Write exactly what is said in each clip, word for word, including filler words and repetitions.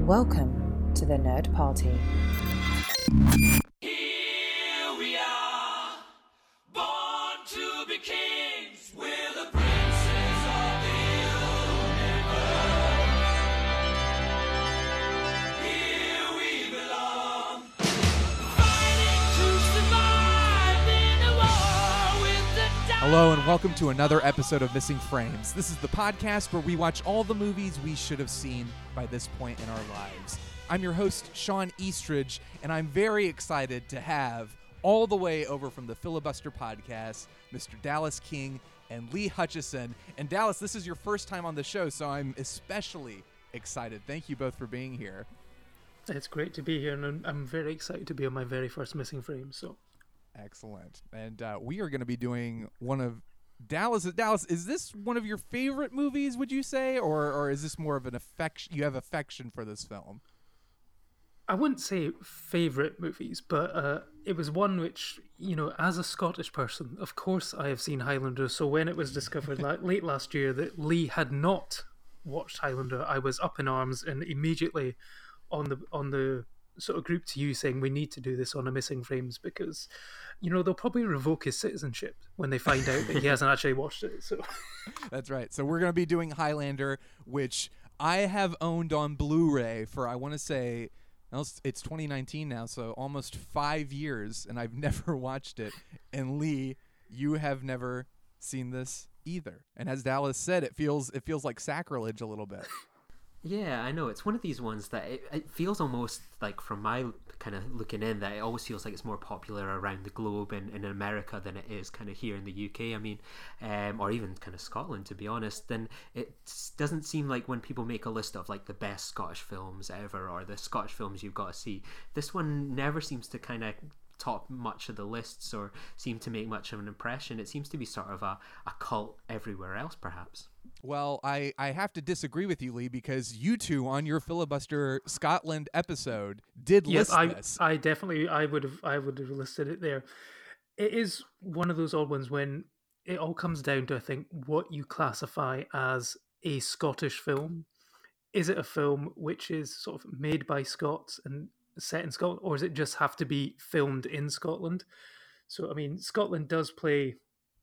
Welcome to the Nerd Party. Here we are, born to be kings. We're the princes of the universe. Here we belong, fighting to survive in a war with the dark. Hello and welcome to another episode of Missing Frames. This is the podcast where we watch all the movies we should have seen by this point in our lives. I'm your host, Sean Eastridge, and I'm very excited to have, all the way over from the Filibuster Podcast, Mister Dallas King and Lee Hutchison. And Dallas, this is your first time on the show, so I'm especially excited. Thank you both for being here. It's great to be here, and I'm, I'm very excited to be on my very first Missing Frame. So, Excellent. And uh, we are going to be doing one of Dallas. Dallas, is this one of your favorite movies, would you say, or or is this more of an affection? You have affection for this film? I wouldn't say favourite movies, but uh, it was one which, you know, as a Scottish person, of course I have seen Highlander. So when it was discovered la- late last year that Lee had not watched Highlander, I was up in arms and immediately on the on the sort of group to you saying we need to do this on a Missing Frames because, you know, they'll probably revoke his citizenship when they find out that he hasn't actually watched it. So That's right. So we're going to be doing Highlander, which I have owned on Blu-ray for, I want to say, well, it's- it's twenty nineteen now, so almost five years, and I've never watched it. And Lee, you have never seen this either. And as Dallas said, it feels it feels like sacrilege a little bit. Yeah, I know. It's one of these ones that it, it feels almost like, from my kind of looking in, that it always feels like it's more popular around the globe in, in America than it is kind of here in the U K. I mean, um, or even kind of Scotland, to be honest. And it doesn't seem like when people make a list of like the best Scottish films ever or the Scottish films you've got to see, this one never seems to kind of top much of the lists or seem to make much of an impression. It seems to be sort of a, a cult everywhere else, perhaps. Well, I, I have to disagree with you, Lee, because you two on your Filibuster Scotland episode did yes, list I this. I definitely I would have I would have listed it there. It is one of those odd ones when it all comes down to, I think, what you classify as a Scottish film. Is it a film which is sort of made by Scots and set in Scotland, or does it just have to be filmed in Scotland? So, I mean, Scotland does play,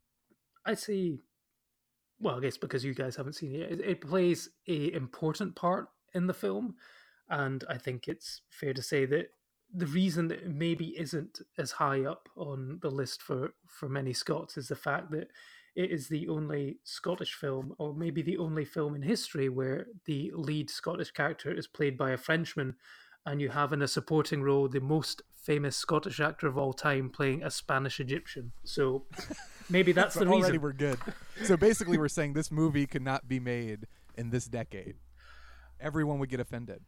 I'd say, well, I guess because you guys haven't seen it, it, it plays a important part in the film, and I think it's fair to say that the reason that it maybe isn't as high up on the list for, for many Scots is the fact that it is the only Scottish film, or maybe the only film in history, where the lead Scottish character is played by a Frenchman, and you have in a supporting role the most famous Scottish actor of all time playing a Spanish Egyptian. So maybe that's So the already reason. we're good. So basically we're saying this movie could not be made in this decade. Everyone would get offended.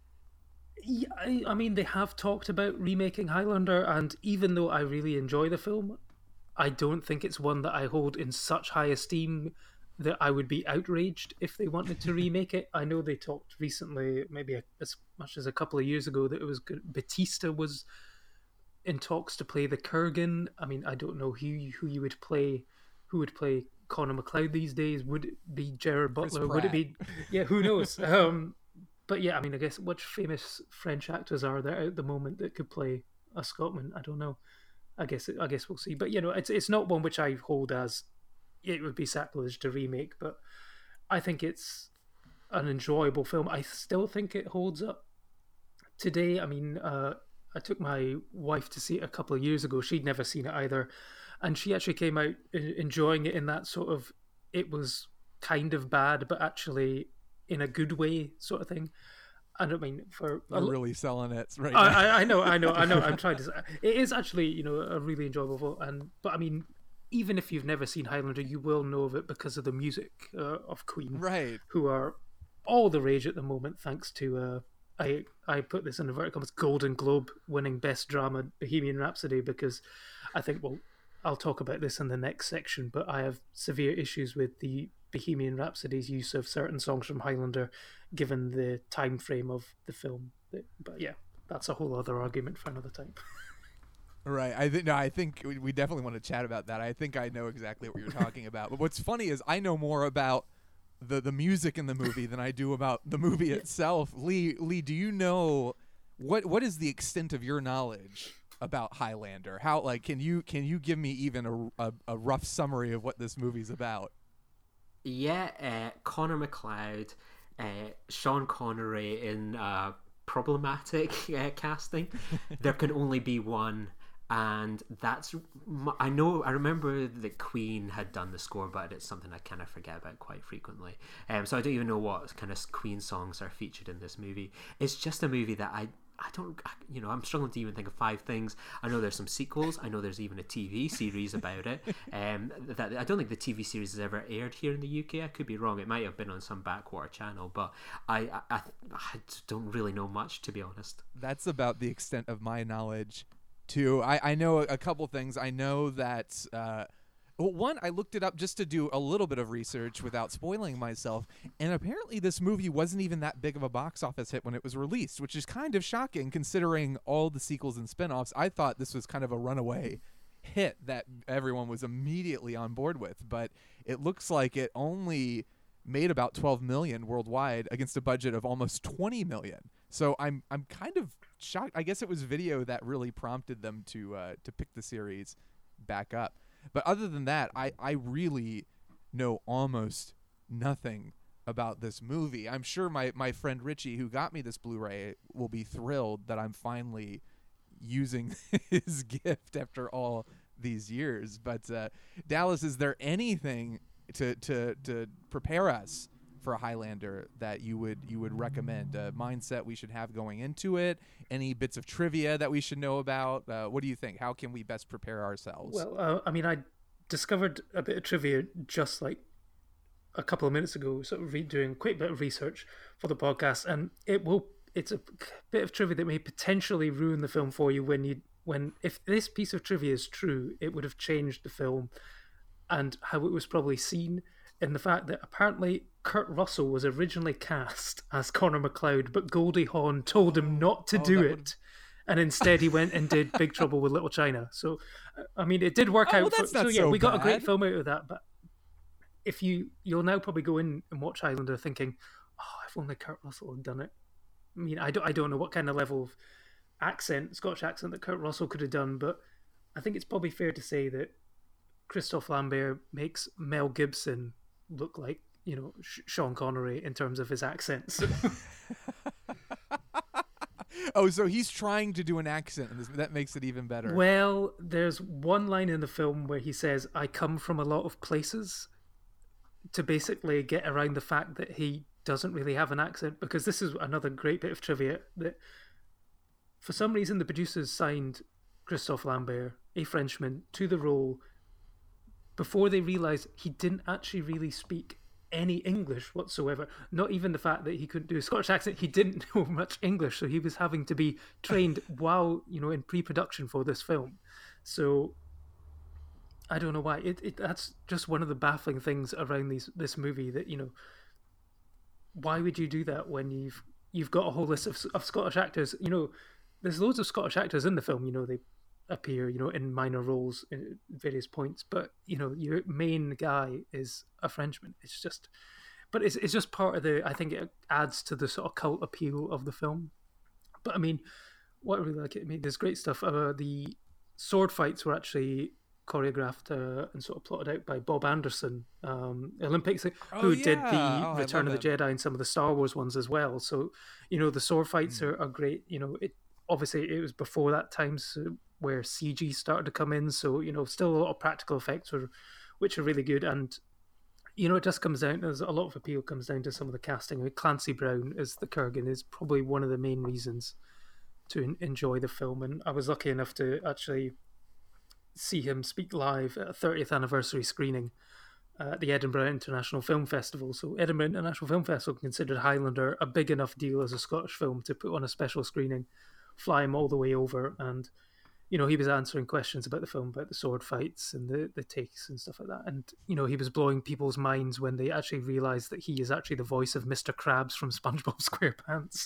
Yeah, I, I mean, they have talked about remaking Highlander, and even though I really enjoy the film, I don't think it's one that I hold in such high esteem that I would be outraged if they wanted to remake it. I know they talked recently, maybe a, as much as a couple of years ago, that it was good. Batista was in talks to play the Kurgan. I mean, I don't know who you- who you would play, who would play Conor McLeod these days. Would it be Gerard Chris Butler? Would it Pratt. be? Yeah, who knows? um, but yeah, I mean, I guess which famous French actors are there at the moment that could play a Scotsman? I don't know. I guess I guess we'll see. But you know, it's it's not one which I hold as it would be sacrilege to remake, but I think it's an enjoyable film. I still think it holds up today. I mean, uh, I took my wife to see it a couple of years ago. She'd never seen it either, and she actually came out en- enjoying it in that sort of, it was kind of bad, but actually in a good way sort of thing. And I mean, for a You're l- really selling it right I, now. I, I know, I know, I know. I'm trying to. Say, it is actually, you know, a really enjoyable film. And but I mean, even if you've never seen Highlander, you will know of it because of the music uh, of Queen, Right. who are all the rage at the moment, thanks to uh, I I put this in inverted commas, Golden Globe winning Best Drama Bohemian Rhapsody, because I think, well, I'll talk about this in the next section, but I have severe issues with the Bohemian Rhapsody's use of certain songs from Highlander, given the time frame of the film. But yeah, that's a whole other argument for another time. Right. I think no. I think we, we definitely want to chat about that. I think I know exactly what you're talking about. But what's funny is I know more about the the music in the movie than I do about the movie itself. Lee, Lee, do you know what what is the extent of your knowledge about Highlander? How like can you can you give me even a, a, a rough summary of what this movie's about? Yeah, uh, Connor McLeod, uh, Sean Connery in uh, problematic uh, casting. There can only be one, and that's. I know. I remember that Queen had done the score, but it's something I kind of forget about quite frequently. Um, so I don't even know what kind of Queen songs are featured in this movie. It's just a movie that I. I don't, you know, I'm struggling to even think of five things. I know there's some sequels. I know there's even a T V series about it. Um, that I don't think the T V series has ever aired here in the U K. I could be wrong. It might have been on some backwater channel, but I, I, I, I don't really know much, to be honest. That's about the extent of my knowledge, too. I, I know a couple things. I know that. Uh, Well, one, I looked it up just to do a little bit of research without spoiling myself, and apparently this movie wasn't even that big of a box office hit when it was released, which is kind of shocking considering all the sequels and spin-offs. I thought this was kind of a runaway hit that everyone was immediately on board with, but it looks like it only made about twelve million dollars worldwide against a budget of almost twenty million dollars. So I'm I'm kind of shocked. I guess it was video that really prompted them to uh, to pick the series back up. But other than that, I, I really know almost nothing about this movie. I'm sure my, my friend Richie, who got me this Blu-ray, will be thrilled that I'm finally using his gift after all these years. But uh, Dallas, is there anything to, to to prepare us for a Highlander that you would you would recommend? A mindset we should have going into it? Any bits of trivia that we should know about? Uh, what do you think? How can we best prepare ourselves? Well, uh, I mean, I discovered a bit of trivia just like a couple of minutes ago, sort of re- doing quite a bit of research for the podcast, and it will. It's a bit of trivia that may potentially ruin the film for you when you when if this piece of trivia is true, it would have changed the film and how it was probably seen. In the fact that apparently Kurt Russell was originally cast as Connor McLeod, but Goldie Hawn told him not to Oh, do that it, would- and instead he went and did Big Trouble with Little China. So, I mean, it did work Oh, out. well, for, that's not so yeah, so we got a great bad. film out of that. But if you you'll now probably go in and watch Highlander thinking, oh, if only Kurt Russell had done it. I mean, I don't I don't know what kind of level of accent, Scottish accent, that Kurt Russell could have done, but I think it's probably fair to say that Christophe Lambert makes Mel Gibson look like, you know, Sean Connery in terms of his accents. Oh, so he's trying to do an accent, and this, that makes it even better. Well, there's one line in the film where he says, I come from a lot of places, to basically get around the fact that he doesn't really have an accent, because this is another great bit of trivia, that for some reason the producers signed Christophe Lambert, a Frenchman, to the role before they realised he didn't actually really speak any English whatsoever. Not even the fact that he couldn't do a Scottish accent, he didn't know much English, so he was having to be trained while, you know, in pre-production for this film. So I don't know why. It, it that's just one of the baffling things around these this movie, that, you know, why would you do that when you've you've got a whole list of, of Scottish actors? You know, there's loads of Scottish actors in the film. You know, they appear, you know, in minor roles at various points, but, you know, your main guy is a Frenchman. It's just, but it's it's just part of the. I think it adds to the sort of cult appeal of the film. But I mean, what I really like it. I mean, there's great stuff. Uh, the sword fights were actually choreographed uh, and sort of plotted out by Bob Anderson, um, Olympics, Oh, who did yeah. the Oh, I Return of love the Jedi and some of the Star Wars ones as well. So, you know, the sword fights Mm. are, are great. You know, it obviously it was before that time, so, where C G started to come in. So, you know, still a lot of practical effects, were, which are really good. And, you know, it just comes down, there's a lot of appeal comes down to some of the casting. I mean, Clancy Brown as the Kurgan is probably one of the main reasons to en- enjoy the film. And I was lucky enough to actually see him speak live at a thirtieth anniversary screening at the Edinburgh International Film Festival. So Edinburgh International Film Festival considered Highlander a big enough deal as a Scottish film to put on a special screening, fly him all the way over, and, you know, he was answering questions about the film, about the sword fights and the, the takes and stuff like that. And, you know, he was blowing people's minds when they actually realised that he is actually the voice of Mister Krabs from SpongeBob SquarePants.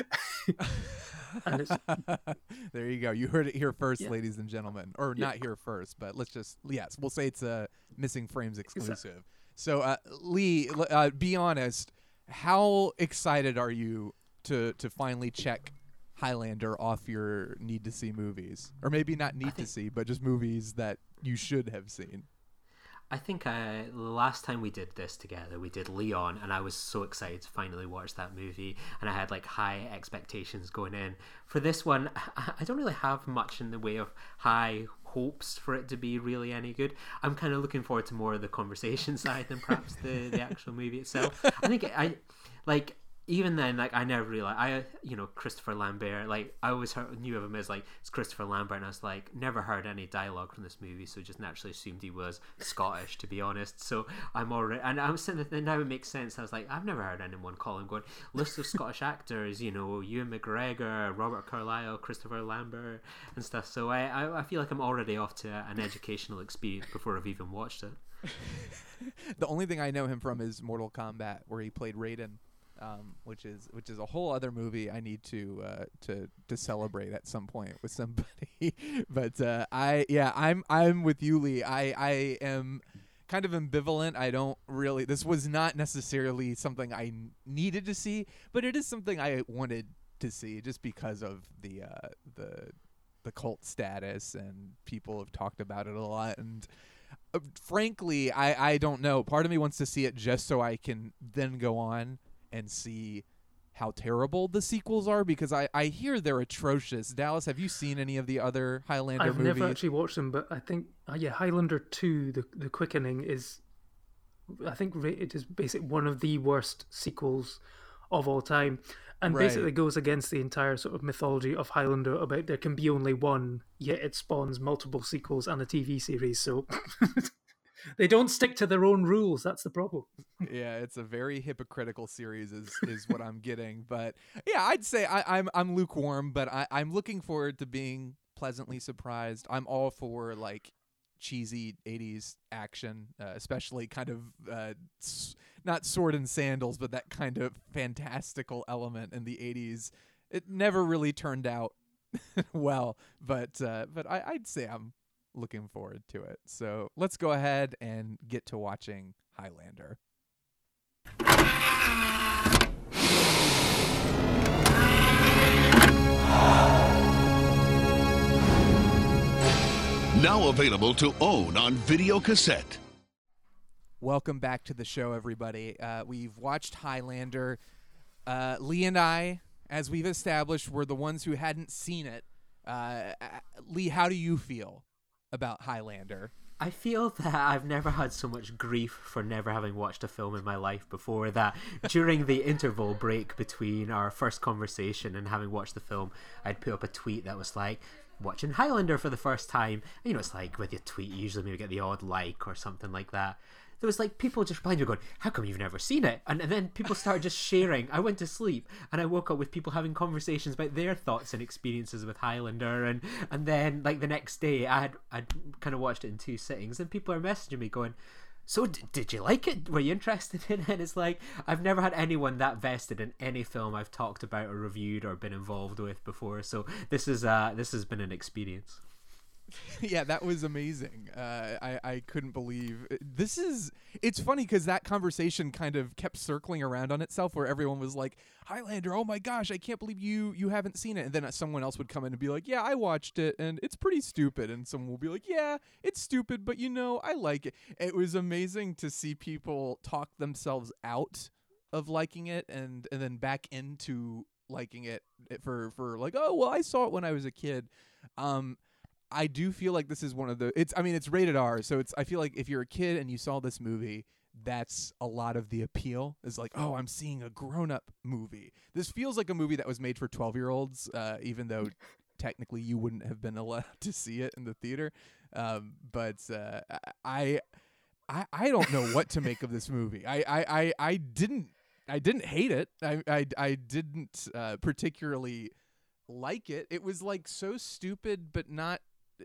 And it's, There you go. You heard it here first, Yeah. ladies and gentlemen. Or Yeah. not here first, but let's just, yes, we'll say it's a Missing Frames exclusive. So, uh, Lee, l- uh, be honest. How excited are you to to finally check Highlander off your need to see movies, or maybe not need think- to see, but just movies that you should have seen? I think uh, the last time we did this together, we did Leon, and I was so excited to finally watch that movie, and I had like high expectations going in. For this one, I I don't really have much in the way of high hopes for it to be really any good. I'm kind of looking forward to more of the conversation side than perhaps the, the actual movie itself. I think I like. Even then, like I never realized, I you know Christopher Lambert, like I always heard, knew of him as like it's Christopher Lambert, and I was like never heard any dialogue from this movie, so just naturally assumed he was Scottish, to be honest. So I'm already, and I was saying that now it makes sense. I was like, I've never heard anyone call him going list of Scottish actors, you know, Ewan McGregor, Robert Carlyle, Christopher Lambert, and stuff. So I I, I feel like I'm already off to an educational experience before I've even watched it. The only thing I know him from is Mortal Kombat, where he played Raiden. Um, which is which is a whole other movie I need to uh, to to celebrate at some point with somebody. But uh, I yeah I'm I'm with you, Lee. I I am kind of ambivalent. I don't really. This was not necessarily something I n- needed to see, but it is something I wanted to see just because of the uh, the the cult status, and people have talked about it a lot. And uh, frankly, I I don't know. Part of me wants to see it just so I can then go on and see how terrible the sequels are, because I, I hear they're atrocious. Dallas, have you seen any of the other Highlander I've movies? never actually watched them, but I think uh, yeah, Highlander two, the the Quickening is, I think rated as basically one of the worst sequels of all time, and Right. basically goes against the entire sort of mythology of Highlander about there can be only one, yet it spawns multiple sequels and a T V series. So they don't stick to their own rules. That's the problem. Yeah, it's a very hypocritical series is, is what I'm getting. But yeah, I'd say I, I'm I'm lukewarm, but I, I'm looking forward to being pleasantly surprised. I'm all for like cheesy eighties action, uh, especially kind of uh, s- not sword and sandals, but that kind of fantastical element in the eighties. It never really turned out well, but uh, but I, I'd say I'm looking forward to it. So let's go ahead and get to watching Highlander. Now available to own on video cassette. Welcome back to the show, everybody. Uh, we've watched Highlander. Uh, Lee and I, as we've established, were the ones who hadn't seen it. Uh, uh, Lee, how do you feel about Highlander? I feel that I've never had so much grief for never having watched a film in my life before, that during the interval break between our first conversation and having watched the film, I'd put up a tweet that was like, watching Highlander for the first time. You know, it's like with your tweet, you usually maybe get the odd like or something like that. There was like people just replying to me going, how come you've never seen it? And, and then people started just sharing. I went to sleep and I woke up with people having conversations about their thoughts and experiences with Highlander. And, and then like the next day I had I'd kind of watched it in two sittings, and people are messaging me going, so d- did you like it? Were you interested in it? And it's like, I've never had anyone that vested in any film I've talked about or reviewed or been involved with before. So this is uh this has been an experience. Yeah, that was amazing. Uh, I, I couldn't believe this is. It's funny because that conversation kind of kept circling around on itself, where everyone was like, "Highlander, oh my gosh, I can't believe you you haven't seen it." And then someone else would come in and be like, "Yeah, I watched it, and it's pretty stupid." And someone will be like, "Yeah, it's stupid, but you know, I like it." It was amazing to see people talk themselves out of liking it, and and then back into liking it for for like, "Oh, well, I saw it when I was a kid." Um. I do feel like this is one of the it's I mean it's rated R, so it's I feel like if you're a kid and you saw this movie, that's a lot of the appeal is like, oh, I'm seeing a grown-up movie. This feels like a movie that was made for twelve-year-olds, uh, even though technically you wouldn't have been allowed to see it in the theater. Um, but uh, I, I I don't know what to make of this movie. I I, I, I didn't I didn't hate it. I I, I didn't uh, particularly like it. It was like so stupid, but not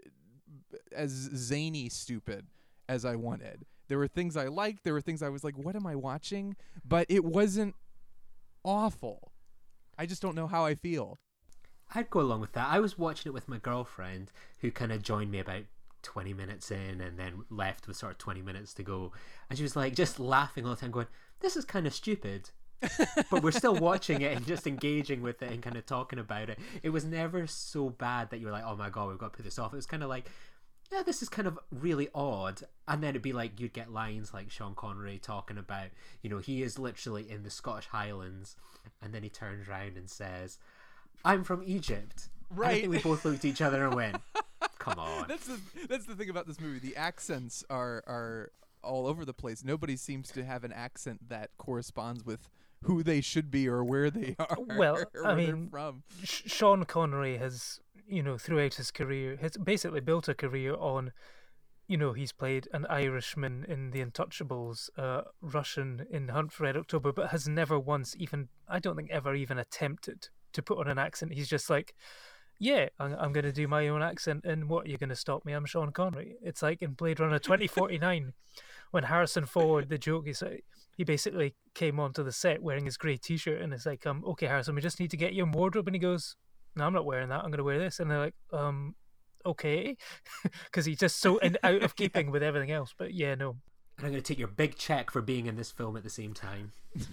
as zany stupid as I wanted. There were things I liked. There were things I was like, what am I watching? But it wasn't awful. I just don't know how I feel. I'd go along with that. I was watching it with my girlfriend, who kind of joined me about twenty minutes in and then left with sort of twenty minutes to go. And she was like just laughing all the time going, this is kind of stupid. But we're still watching it and just engaging with it and kind of talking about it. It was never so bad that you were like, oh my god, we've got to put this off. It was kind of like, yeah, this is kind of really odd. And then it'd be like, you'd get lines like Sean Connery talking about, you know, he is literally in the Scottish Highlands, and then he turns around and says, I'm from Egypt. Right. And I think we both looked at each other and went, come on. That's the that's the thing about this movie. The accents are are all over the place. Nobody seems to have an accent that corresponds with who they should be or where they are. Well, or I where they're mean, from. Sh- Sean Connery has, you know, throughout his career, has basically built a career on, you know, he's played an Irishman in The Untouchables, uh, Russian in Hunt for Red October, but has never once even, I don't think ever even attempted to put on an accent. He's just like, yeah, I'm, I'm going to do my own accent, and what, you're going to stop me? I'm Sean Connery. It's like in Blade Runner twenty forty-nine, when Harrison Ford, the joke is like, he basically came onto the set wearing his grey t-shirt, and it's like, um, okay, Harrison, we just need to get you a wardrobe, and he goes, no, I'm not wearing that, I'm going to wear this, and they're like, um, okay, because he's just so in, out of keeping with everything else. But yeah, no. And I'm going to take your big check for being in this film at the same time.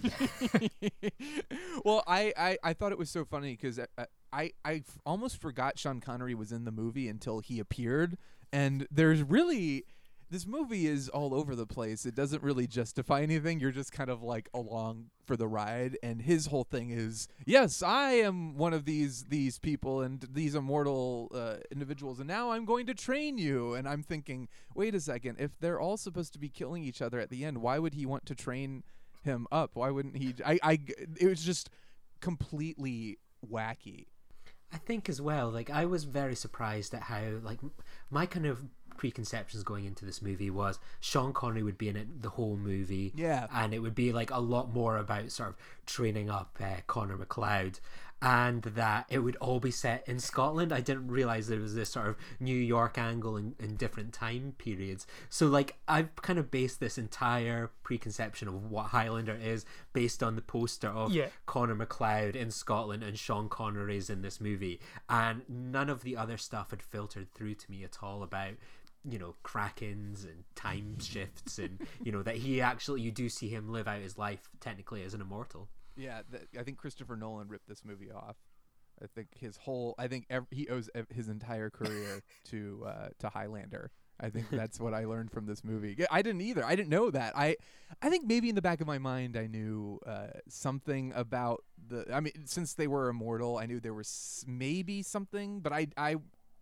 Well, I, I, I thought it was so funny because I, I I f- almost forgot Sean Connery was in the movie until he appeared. And there's really, this movie is all over the place. It doesn't really justify anything. You're just kind of like along for the ride. And his whole thing is, yes, I am one of these these people and these immortal uh, individuals, and now I'm going to train you. And I'm thinking, wait a second, if they're all supposed to be killing each other at the end, why would he want to train him up? Why wouldn't he? I, I, it was just completely wacky. I think as well, like, I was very surprised at how, like, my kind of preconceptions going into this movie was Sean Connery would be in it the whole movie, Yeah. and it would be like a lot more about sort of training up uh, Connor McLeod, and that it would all be set in Scotland. I didn't realize there was this sort of New York angle in, in different time periods. So like I've kind of based this entire preconception of what Highlander is based on the poster of Yeah. Connor McLeod in Scotland and Sean Connery's in this movie, and none of the other stuff had filtered through to me at all about, you know, Krakens and time shifts, and you know that he actually, you do see him live out his life technically as an immortal. Yeah, th- I think Christopher Nolan ripped this movie off. I think his whole, I think ev- he owes ev- his entire career to uh, to Highlander. I think that's what I learned from this movie. Yeah, I didn't either. I didn't know that. I, I think maybe in the back of my mind I knew uh, something about the. I mean, since they were immortal, I knew there was maybe something. But I, I,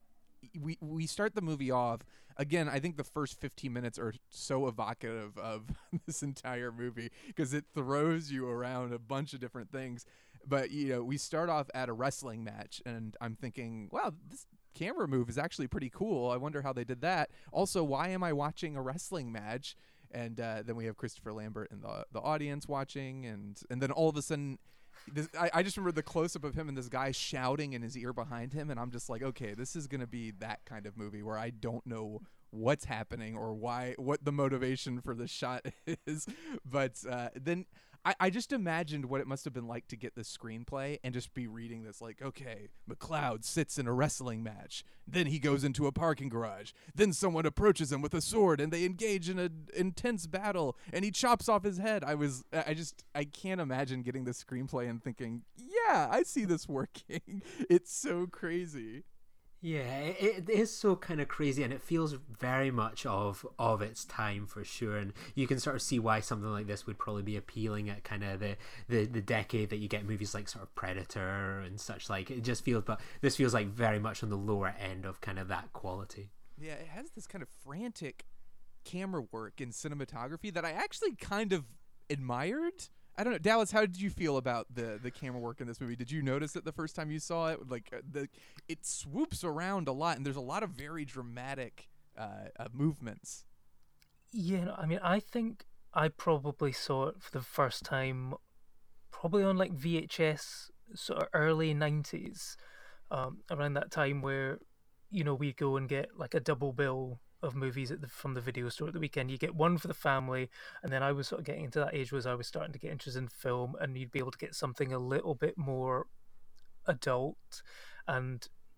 we we start the movie off again. I think the first fifteen minutes are so evocative of this entire movie because it throws you around a bunch of different things. But you know, we start off at a wrestling match, and I'm thinking, wow, this camera move is actually pretty cool. I wonder how they did that. Also, why am I watching a wrestling match? And uh, then we have Christopher Lambert in the the audience watching, and and then all of a sudden, this, I, I just remember the close up of him and this guy shouting in his ear behind him, and I'm just like, okay, this is gonna be that kind of movie where I don't know what's happening or why, what the motivation for the shot is. But uh, then I, I just imagined what it must have been like to get this screenplay and just be reading this like, okay, McLeod sits in a wrestling match. Then he goes into a parking garage. Then someone approaches him with a sword and they engage in an intense battle and he chops off his head. I was, I just, I can't imagine getting this screenplay and thinking, yeah, I see this working. It's so crazy. Yeah, it, it is so kind of crazy, and it feels very much of of its time for sure. And you can sort of see why something like this would probably be appealing at kind of the, the, the decade that you get movies like sort of Predator and such. Like it just feels, but this feels like very much on the lower end of kind of that quality. Yeah, it has this kind of frantic camera work and cinematography that I actually kind of admired. I don't know, Dallas, how did you feel about the the camera work in this movie? Did you notice it the first time you saw it? Like uh, the it swoops around a lot, and there's a lot of very dramatic uh, uh, movements. Yeah, no, I mean, I think I probably saw it for the first time probably on like V H S, sort of early nineties, um, around that time where, you know, we go and get like a double bill of movies at the, from the video store at the weekend. You get one for the family, and then I was sort of getting into that age where I was starting to get interested in film, and you'd be able to get something a little bit more adult. And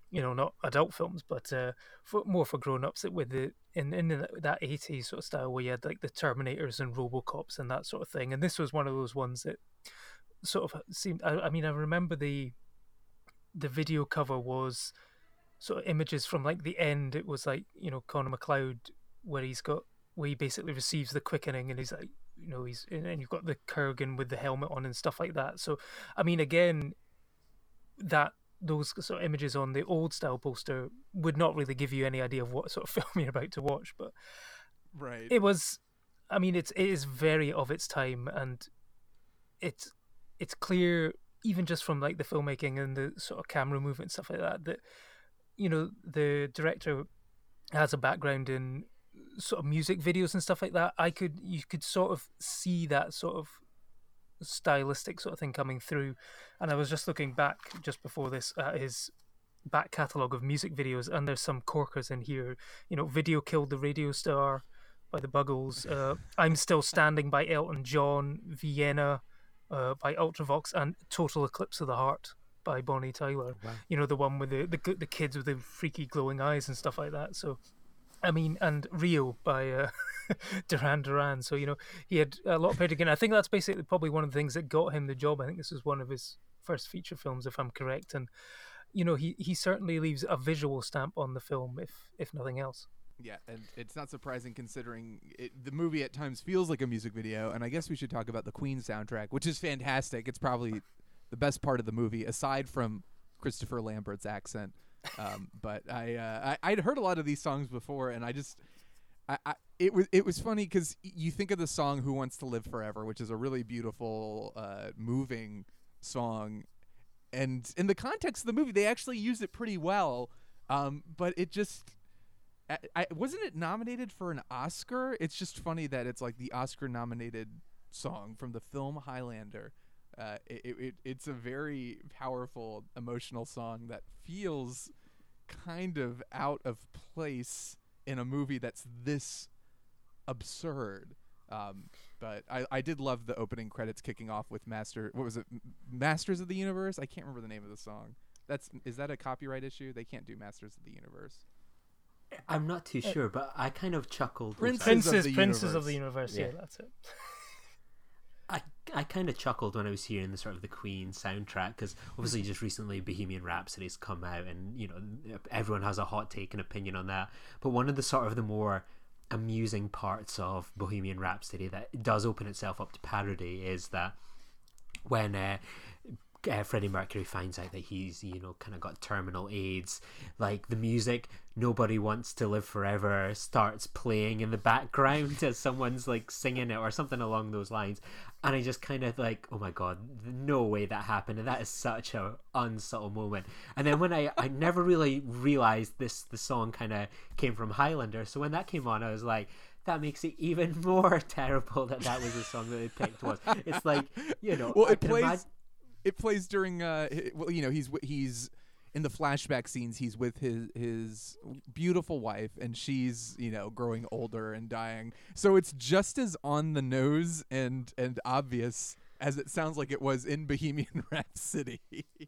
you know, not adult films, but uh, for, more for grown-ups with the in in the, that eighties sort of style where you had like the Terminators and RoboCops and that sort of thing. And this was one of those ones that sort of seemed. I, I mean, I remember the the video cover was sort of images from like the end. It was like, you know, Connor McLeod where he's got where he basically receives the quickening and he's like, you know, he's and you've got the Kurgan with the helmet on and stuff like that. So I mean, again, that those sort of images on the old style poster would not really give you any idea of what sort of film you're about to watch, but Right. it was, I mean, it's it is very of its time, and it's it's clear even just from like the filmmaking and the sort of camera movement and stuff like that that, you know, the director has a background in sort of music videos and stuff like that. I could you could sort of see that sort of stylistic sort of thing coming through. And I was just looking back just before this at his back catalogue of music videos, and there's some corkers in here. You know, Video Killed the Radio Star by the Buggles, uh, I'm Still Standing by Elton John, Vienna uh, by Ultravox, and Total Eclipse of the Heart by Bonnie Tyler. Wow. You know, the one with the, the the kids with the freaky glowing eyes and stuff like that. So I mean, and Rio by uh, Duran Duran. So, you know, he had a lot of pedigree. I think that's basically probably one of the things that got him the job. I think this was one of his first feature films, if I'm correct. And, you know, he, he certainly leaves a visual stamp on the film, if if nothing else. Yeah, and it's not surprising considering it, the movie at times feels like a music video. And I guess we should talk about the Queen soundtrack, which is fantastic. It's probably the best part of the movie, aside from Christopher Lambert's accent. Um, but I, uh, I I'd heard a lot of these songs before, and I just, I, I it was it was funny because you think of the song "Who Wants to Live Forever," which is a really beautiful, uh, moving song, and in the context of the movie, they actually use it pretty well. Um, but it just, I, I wasn't it nominated for an Oscar. It's just funny that it's like the Oscar-nominated song from the film Highlander. Uh, it, it it's a very powerful, emotional song that feels kind of out of place in a movie that's this absurd. Um, but I, I did love the opening credits kicking off with Master. What was it? M- Masters of the Universe? I can't remember the name of the song. That's is that a copyright issue? They can't do Masters of the Universe. I'm not too sure, but I kind of chuckled. Princes Princes, of the Princes Universe. of the Universe. Yeah, Yeah. that's it. I, I kind of chuckled when I was hearing the sort of the Queen soundtrack, because obviously just recently Bohemian Rhapsody's come out, and you know everyone has a hot take and opinion on that. But one of the sort of the more amusing parts of Bohemian Rhapsody that does open itself up to parody is that when uh, uh, Freddie Mercury finds out that he's, you know, kind of got terminal AIDS, like the music "Nobody Wants to Live Forever" starts playing in the background as someone's like singing it or something along those lines, and I just kind of like, oh my god, no way that happened, and that is such a unsubtle moment. And then when I I never really realized this the song kind of came from Highlander, so when that came on I was like, that makes it even more terrible that that was the song that they picked. Was it's like, you know, Well, I it can plays. imagine- It plays during. Uh, hi- well, you know, he's w- he's in the flashback scenes. He's with his his beautiful wife, and she's, you know, growing older and dying. So it's just as on the nose and and obvious as it sounds like it was in Bohemian Rhapsody.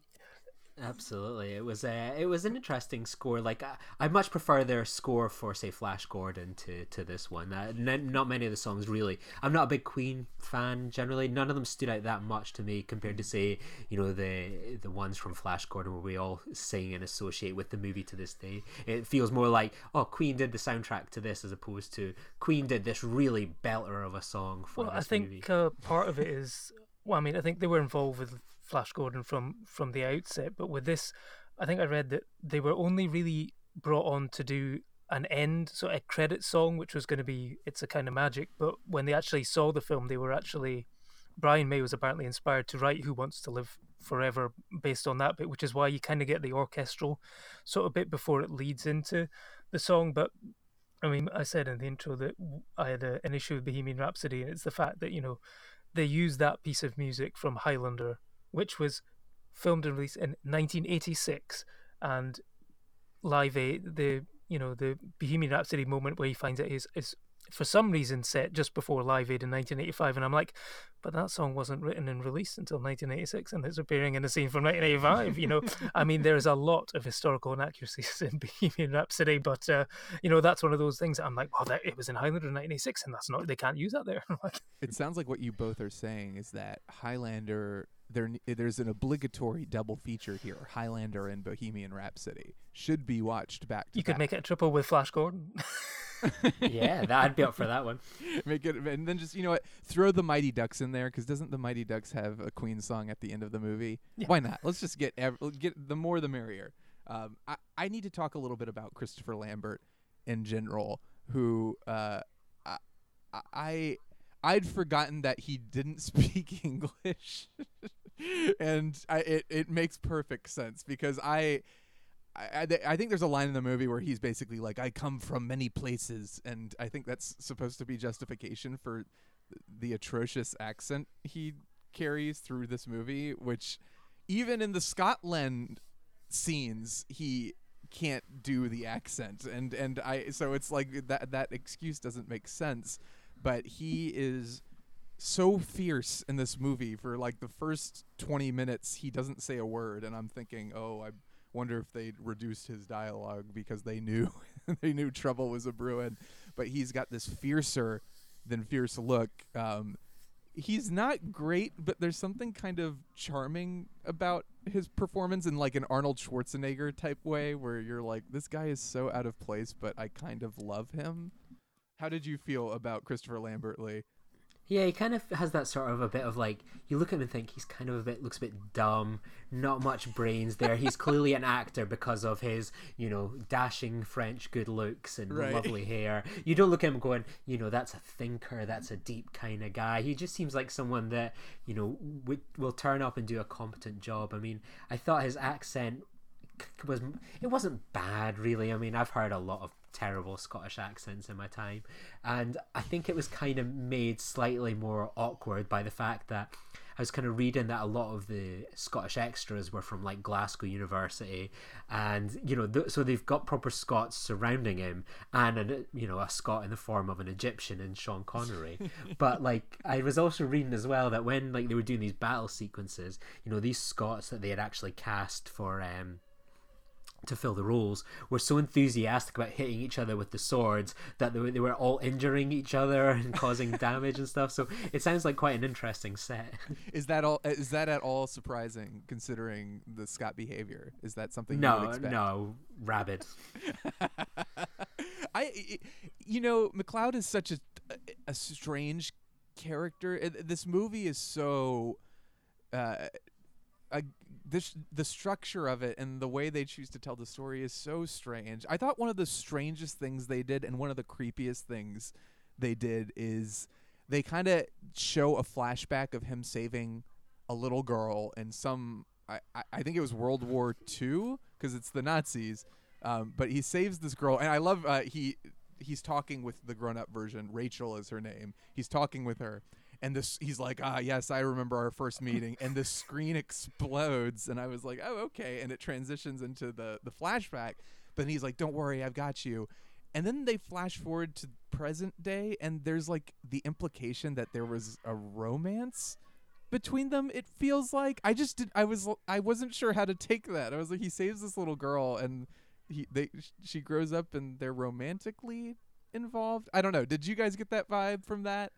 Absolutely, it was a it was an interesting score. Like I, I much prefer their score for, say, Flash Gordon to to this one. Uh, n- not many of the songs really. I'm not a big Queen fan generally. None of them stood out that much to me compared to, say, you know, the the ones from Flash Gordon where we all sing and associate with the movie to this day. It feels more like, oh, Queen did the soundtrack to this, as opposed to Queen did this really belter of a song for Well, this I think movie. uh, part of it is, well, I mean, I think they were involved with Flash Gordon from from the outset, but with this, I think I read that they were only really brought on to do an end, so a credit song, which was going to be "It's a Kind of Magic." But when they actually saw the film, they were actually, Brian May was apparently inspired to write "Who Wants to Live Forever" based on that bit, which is why you kind of get the orchestral sort of bit before it leads into the song. But I mean, I said in the intro that I had a, an issue with Bohemian Rhapsody, and it's the fact that, you know, they used that piece of music from Highlander, which was filmed and released in nineteen eighty-six, and Live Aid, the, you know, the Bohemian Rhapsody moment where he finds out his his, for some reason set just before Live Aid in nineteen eighty-five, and I'm like, but that song wasn't written and released until nineteen eighty-six, and it's appearing in a scene from nineteen eighty-five. You know, I mean, there's a lot of historical inaccuracies in Bohemian Rhapsody, but uh, you know, that's one of those things that I'm like, well, that it was in Highlander in nineteen eighty-six, and that's not, they can't use that there. Like, It sounds like what you both are saying is that Highlander, there there's an obligatory double feature here. Highlander and Bohemian Rhapsody should be watched back to you could back. make it a triple with Flash Gordon. Yeah, that, I'd be up for that one. Make it, and then just, you know what, throw the Mighty Ducks in there, because doesn't the Mighty Ducks have a Queen song at the end of the movie? Yeah. Why not? Let's just get ev- get the more the merrier. Um, I I need to talk a little bit about Christopher Lambert in general, who uh, I, I I'd forgotten that he didn't speak English, and I, it it makes perfect sense because I. I, I think there's a line in the movie where he's basically like, I come from many places, and I think that's supposed to be justification for the atrocious accent he carries through this movie, which even in the Scotland scenes, he can't do the accent. And, and I, so it's like that, that excuse doesn't make sense, but he is so fierce in this movie. For like the first twenty minutes, he doesn't say a word, and I'm thinking, oh, I wonder if they'd reduced his dialogue because they knew they knew trouble was a brewing. But he's got this fiercer than fierce look. Um, he's not great, but there's something kind of charming about his performance in like an Arnold Schwarzenegger type way, where you're like, this guy is so out of place, but I kind of love him. How did you feel about Christopher Lambert, Lee? Yeah, he kind of has that sort of a bit of like, you look at him and think he's kind of a bit, looks a bit dumb, not much brains there. He's clearly an actor because of his, you know, dashing French good looks and Right. lovely hair. You don't look at him going, you know, that's a thinker, that's a deep kind of guy. He just seems like someone that, you know, w- will turn up and do a competent job. I mean, I thought his accent was, it wasn't bad really. I mean, I've heard a lot of terrible Scottish accents in my time, and I think it was kind of made slightly more awkward by the fact that I was kind of reading that a lot of the Scottish extras were from like Glasgow University, and you know, th- so they've got proper Scots surrounding him, and an, you know, a Scot in the form of an Egyptian in Sean Connery. But like, I was also reading as well that when like they were doing these battle sequences, you know, these Scots that they had actually cast for um to fill the roles were so enthusiastic about hitting each other with the swords that they were, they were all injuring each other and causing damage and stuff. So it sounds like quite an interesting set. Is that all? Is that at all surprising considering the Scott behavior? Is that something you would No, expect? no, rabid. I, you know, McLeod is such a a strange character. It- This movie is so, uh, a, this the structure of it and the way they choose to tell the story is so strange. I thought one of the strangest things they did, and one of the creepiest things they did, is they kind of show a flashback of him saving a little girl in some, I, I, I think it was World War Two, because it's the Nazis. Um, but he saves this girl, and I love uh, he he's talking with the grown-up version. Rachel is her name. He's talking with her, and this he's like, ah, yes, I remember our first meeting. And the screen explodes, and I was like, oh, okay. And it transitions into the the flashback. But then he's like, don't worry, I've got you. And then they flash forward to present day, and there's like the implication that there was a romance between them. It feels like I just did. I was I wasn't sure how to take that. I was like, he saves this little girl, and he they she grows up, and they're romantically involved. I don't know. Did you guys get that vibe from that?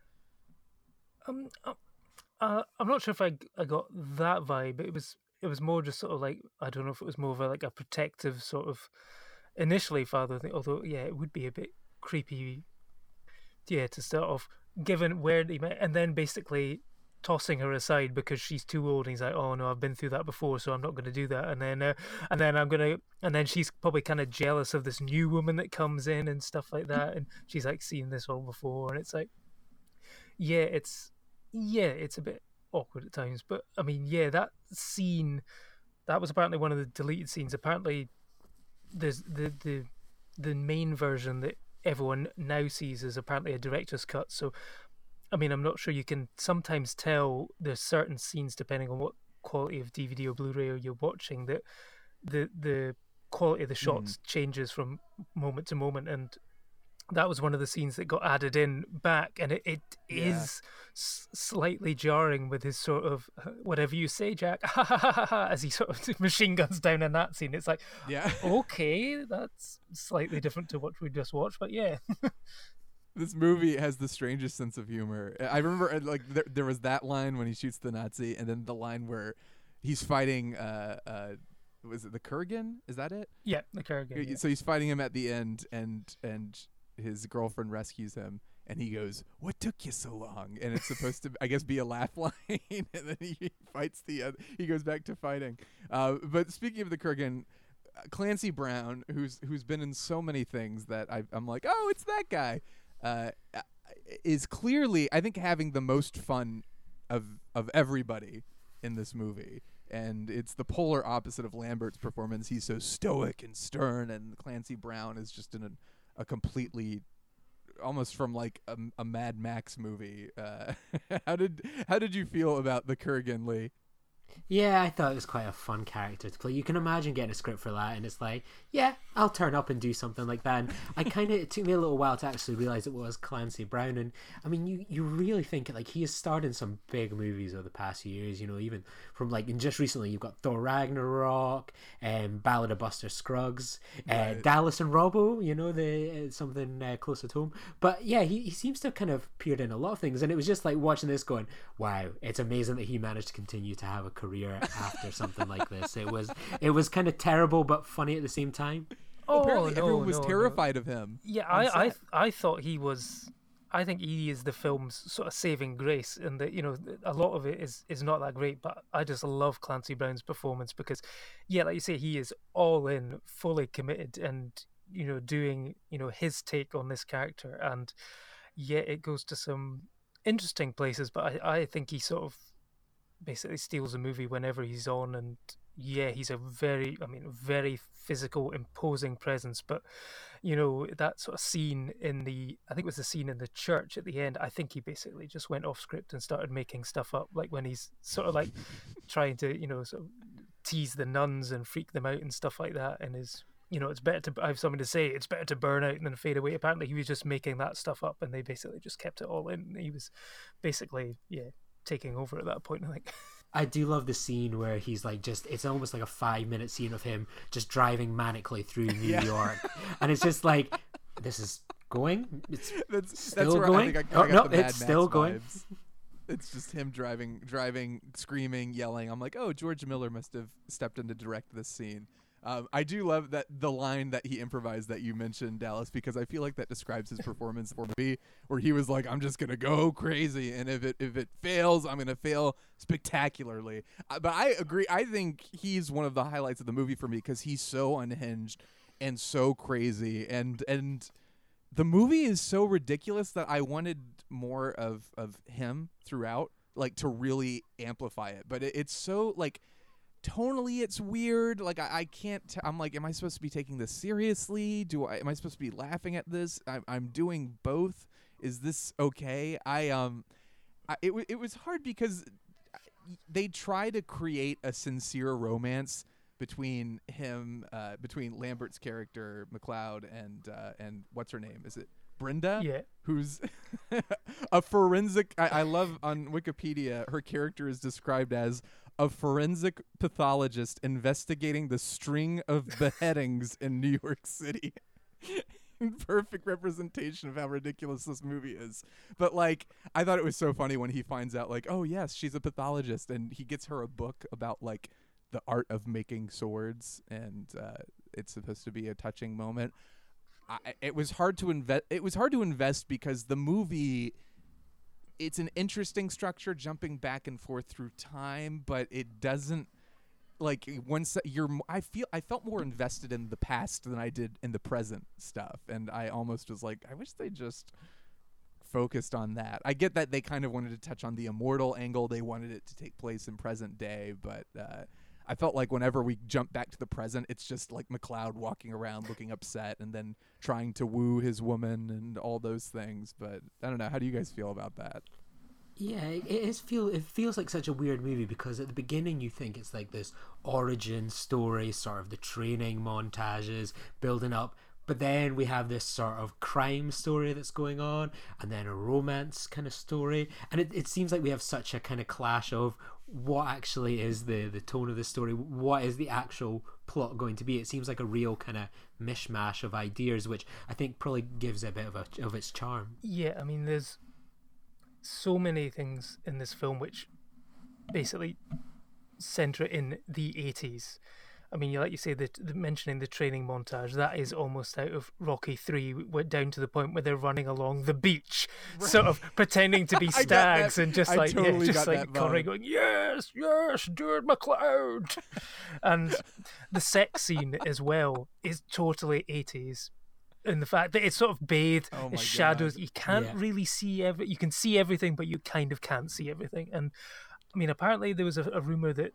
Um, uh, uh, I'm not sure if I, I got that vibe. It was it was more just sort of like, I don't know if it was more of a, like a protective sort of initially father thing. Although yeah, it would be a bit creepy. Yeah, to start off, given where they met, and then basically tossing her aside because she's too old. And he's like, oh no, I've been through that before, so I'm not going to do that. And then uh, and then I'm gonna and then she's probably kind of jealous of this new woman that comes in and stuff like that. And she's like seen this all before, and it's like, yeah, it's yeah, it's a bit awkward at times. But I mean, yeah, that scene, that was apparently one of the deleted scenes. Apparently, there's the the the main version that everyone now sees is apparently a director's cut. So, I mean, I'm not sure. You can sometimes tell there's certain scenes, depending on what quality of D V D or Blu-ray you're watching, that the the quality of the shots mm. changes from moment to moment. And that was one of the scenes that got added in back, and it, it Yeah. is s- slightly jarring with his sort of uh, whatever you say, Jack, as he sort of machine guns down in that scene. It's like, Yeah. okay, that's slightly different to what we just watched, but yeah. This movie has the strangest sense of humor. I remember uh, like there, there was that line when he shoots the Nazi, and then the line where he's fighting uh uh was it the Kurgan? Is that it? Yeah, the Kurgan. Yeah. So he's fighting him at the end, and and his girlfriend rescues him, and he goes, "What took you so long?" And it's supposed to, I guess, be a laugh line, and then he fights the other. He goes back to fighting. Uh, but speaking of the Kurgan, uh, Clancy Brown, who's who's been in so many things that I, I'm like, oh, it's that guy, uh, is clearly, I think, having the most fun of of everybody in this movie. And it's the polar opposite of Lambert's performance. He's so stoic and stern, and Clancy Brown is just in a, a completely, almost from like a, a Mad Max movie. Uh, how did how did you feel about the Kurgan, Lee? Yeah, I thought it was quite a fun character to play. You can imagine getting a script for that, and it's like, yeah, I'll turn up and do something like that. And I kind of, it took me a little while to actually realize it was Clancy Brown. And I mean, you, you really think like he has starred in some big movies over the past few years, you know, even from like, and just recently you've got Thor Ragnarok and Ballad of Buster Scruggs, Right. uh, Dallas and Robbo, you know, the uh, something uh, closer to home. But yeah, he, he seems to have kind of appeared in a lot of things. And it was just like watching this going, wow, it's amazing that he managed to continue to have a career after something like this. It was it was kind of terrible but funny at the same time. Oh, Apparently, no, everyone was no, no. terrified of him. Yeah, on I, I, set. I thought he was. I think he is the film's sort of saving grace, and that, you know, a lot of it is is not that great. But I just love Clancy Brown's performance because, yeah, like you say, he is all in, fully committed, and you know, doing you know his take on this character, and yeah, it goes to some interesting places. But I, I think he sort of basically steals the movie whenever he's on, and yeah, he's a very, I mean, very physical, imposing presence. But you know, that sort of scene in the, I think it was the scene in the church at the end, I think he basically just went off script and started making stuff up, like when he's sort of like trying to, you know, sort of tease the nuns and freak them out and stuff like that. And his, you know, it's better to, I have something to say, it's better to burn out than fade away. Apparently he was just making that stuff up, and they basically just kept it all in. He was basically, yeah, taking over at that point, I think. I do love the scene where he's like just, it's almost like a five minute scene of him just driving manically through New Yeah. York. And it's just like, this is going, it's That's still that's where going? I think I, Oh, I got no, the Mad it's Max still going. vibes. It's just him driving, driving, screaming, yelling. I'm like, oh, George Miller must have stepped in to direct this scene. Um, I do love that the line that he improvised that you mentioned, Dallas, because I feel like that describes his performance for me, where he was like, "I'm just gonna go crazy, and if it if it fails, I'm gonna fail spectacularly." Uh, but I agree. I think he's one of the highlights of the movie for me because he's so unhinged and so crazy, and and the movie is so ridiculous that I wanted more of of him throughout, like to really amplify it. But it, it's so like. Tonally, it's weird. Like I, I can't. T- I'm like, am I supposed to be taking this seriously? Do I? Am I supposed to be laughing at this? I'm, I'm doing both. Is this okay? I um, I, it w- it was hard because they try to create a sincere romance between him, uh, between Lambert's character McLeod and uh, and what's her name? Is it Brenda? Yeah. Who's a forensic. I, I love on Wikipedia. Her character is described as a forensic pathologist investigating the string of beheadings in New York City. Perfect representation of how ridiculous this movie is. But like, I thought it was so funny when he finds out, like, oh yes, she's a pathologist, and he gets her a book about like the art of making swords, and uh, it's supposed to be a touching moment. I, it was hard to invest. It was hard to invest because the movie. It's an interesting structure, jumping back and forth through time, but it doesn't like once you're. I feel I felt more invested in the past than I did in the present stuff, and I almost was like, I wish they just focused on that. I get that they kind of wanted to touch on the immortal angle; they wanted it to take place in present day, but uh, I felt like whenever we jump back to the present, it's just like McLeod walking around looking upset, and then trying to woo his woman and all those things. But I don't know. How do you guys feel about that? Yeah, it is feel it feels like such a weird movie because at the beginning you think it's like this origin story, sort of the training montages building up, but then we have this sort of crime story that's going on, and then a romance kind of story, and it, it seems like we have such a kind of clash of what actually is the the tone of the story, what is the actual plot going to be. It seems like a real kind of mishmash of ideas, which I think probably gives it a bit of a, of its charm. Yeah, I mean, there's so many things in this film which basically center in the eighties. I mean, like you say, the, the mentioning the training montage, that is almost out of Rocky three, went down to the point where they're running along the beach, right, sort of pretending to be I got stags that. and just I like totally yeah, just got like that Connery vibe. going, yes, yes, Stuart McLeod. And the sex scene as well is totally eighties. And the fact that it's sort of bathed Oh in my shadows, God. you can't Yeah. really see every. You can see everything, but you kind of can't see everything. And I mean, apparently there was a, a rumor that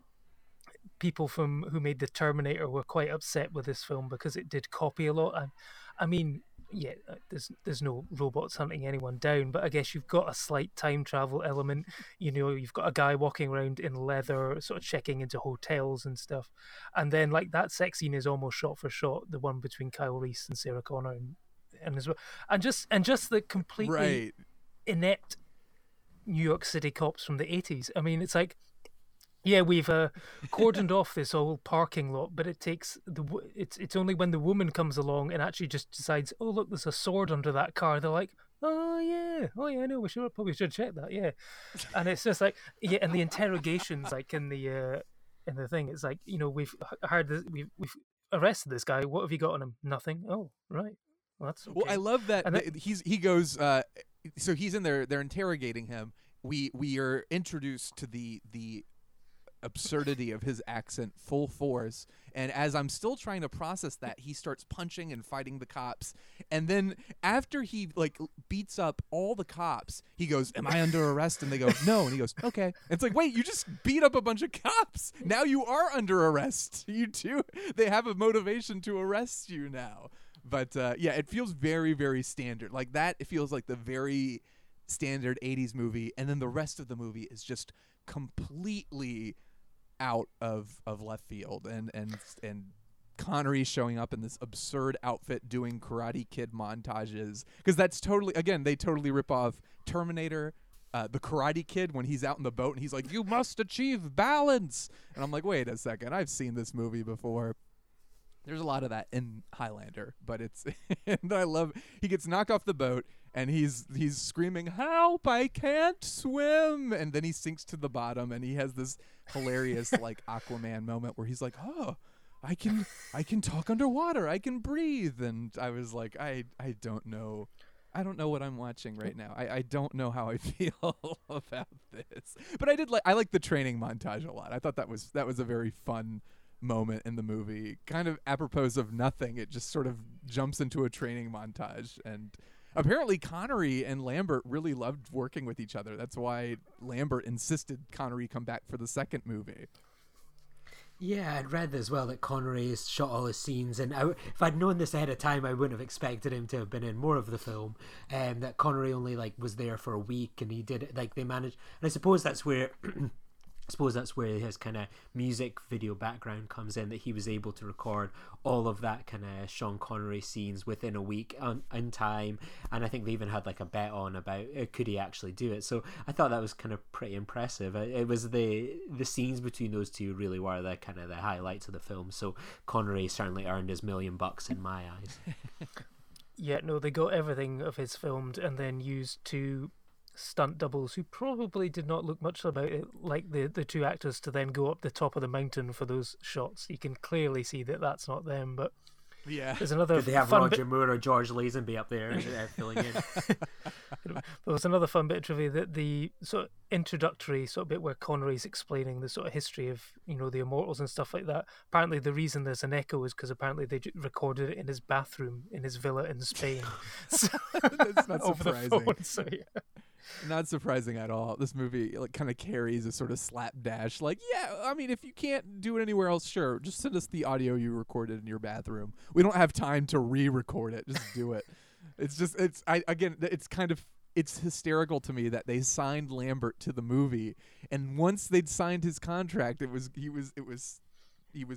people from who made the Terminator were quite upset with this film because it did copy a lot. I, I mean, yeah, there's there's no robots hunting anyone down, but I guess you've got a slight time travel element. You know, you've got a guy walking around in leather, sort of checking into hotels and stuff, and then like that sex scene is almost shot for shot, the one between Kyle Reese and Sarah Connor, and and as well, and just and just the completely Right. inept New York City cops from the eighties. I mean, it's like, yeah, we've uh, cordoned off this whole parking lot, but it takes the w- it's it's only when the woman comes along and actually just decides, oh look, there's a sword under that car. They're like, oh yeah, oh yeah, no, we should probably should check that, yeah. And it's just like, yeah, and the interrogations, like in the uh, in the thing, it's like, you know, we've hired this, we've we've arrested this guy. What have you got on him? Nothing. Oh right, well, that's okay. Well, I love that, And th- he's he goes. Uh, so he's in there. They're interrogating him. We we are introduced to the the absurdity of his accent full force, and as I'm still trying to process that, he starts punching and fighting the cops, and then after he like beats up all the cops, he goes, am I under arrest? And they go, no, and he goes, okay. It's like, wait, you just beat up a bunch of cops, now you are under arrest. You too, they have a motivation to arrest you now. But uh, yeah, it feels very, very standard like that. It feels like the very standard eighties movie, and then the rest of the movie is just completely out of of left field, and and and Connery showing up in this absurd outfit doing Karate Kid montages, because that's totally, again, they totally rip off Terminator, uh, the Karate Kid when he's out in the boat and he's like, you must achieve balance, and I'm like, wait a second, I've seen this movie before. There's a lot of that in Highlander, but it's and I love he gets knocked off the boat and he's he's screaming, help, I can't swim, and then he sinks to the bottom and he has this hilarious like Aquaman moment where he's like, oh, I can I can talk underwater, I can breathe, and I was like, I I don't know I don't know what I'm watching right now. I, I don't know how I feel about this. But I did like I like the training montage a lot. I thought that was that was a very fun moment in the movie, kind of apropos of nothing. It just sort of jumps into a training montage, and apparently Connery and Lambert really loved working with each other. That's why Lambert insisted Connery come back for the second movie. Yeah, I'd read as well that Connery has shot all his scenes, and I w- if I'd known this ahead of time, I wouldn't have expected him to have been in more of the film. Um, that Connery only like was there for a week, and he did it like they managed. And I suppose that's where. I suppose that's where his kind of music video background comes in, that he was able to record all of that kind of Sean Connery scenes within a week on, in time, and I think they even had like a bet on about uh, could he actually do it. So I thought that was kind of pretty impressive. It, it was the the scenes between those two really were the kind of the highlights of the film. So Connery certainly earned his million bucks in my eyes. Yeah, no, they got everything of his filmed and then used two stunt doubles who probably did not look much about it like the, the two actors to then go up the top of the mountain for those shots. You can clearly see that that's not them, but Yeah. there's another Did they have fun Roger bit. Moore or George Lazenby up there uh, filling in? There was another fun bit of trivia that the sort of introductory sort of bit where Connery's explaining the sort of history of, you know, the Immortals and stuff like that. Apparently the reason there's an echo is because apparently they j- recorded it in his bathroom in his villa in Spain. So, That's not over the surprising. phone, so yeah. Not surprising at all. This movie like kind of carries a sort of slapdash. Like, yeah, I mean, if you can't do it anywhere else, sure, just send us the audio you recorded in your bathroom. We don't have time to re-record it. Just do it. It's just, it's, I again, it's kind of, it's hysterical to me that they signed Lambert to the movie, and once they'd signed his contract, it was, he was, it was, he was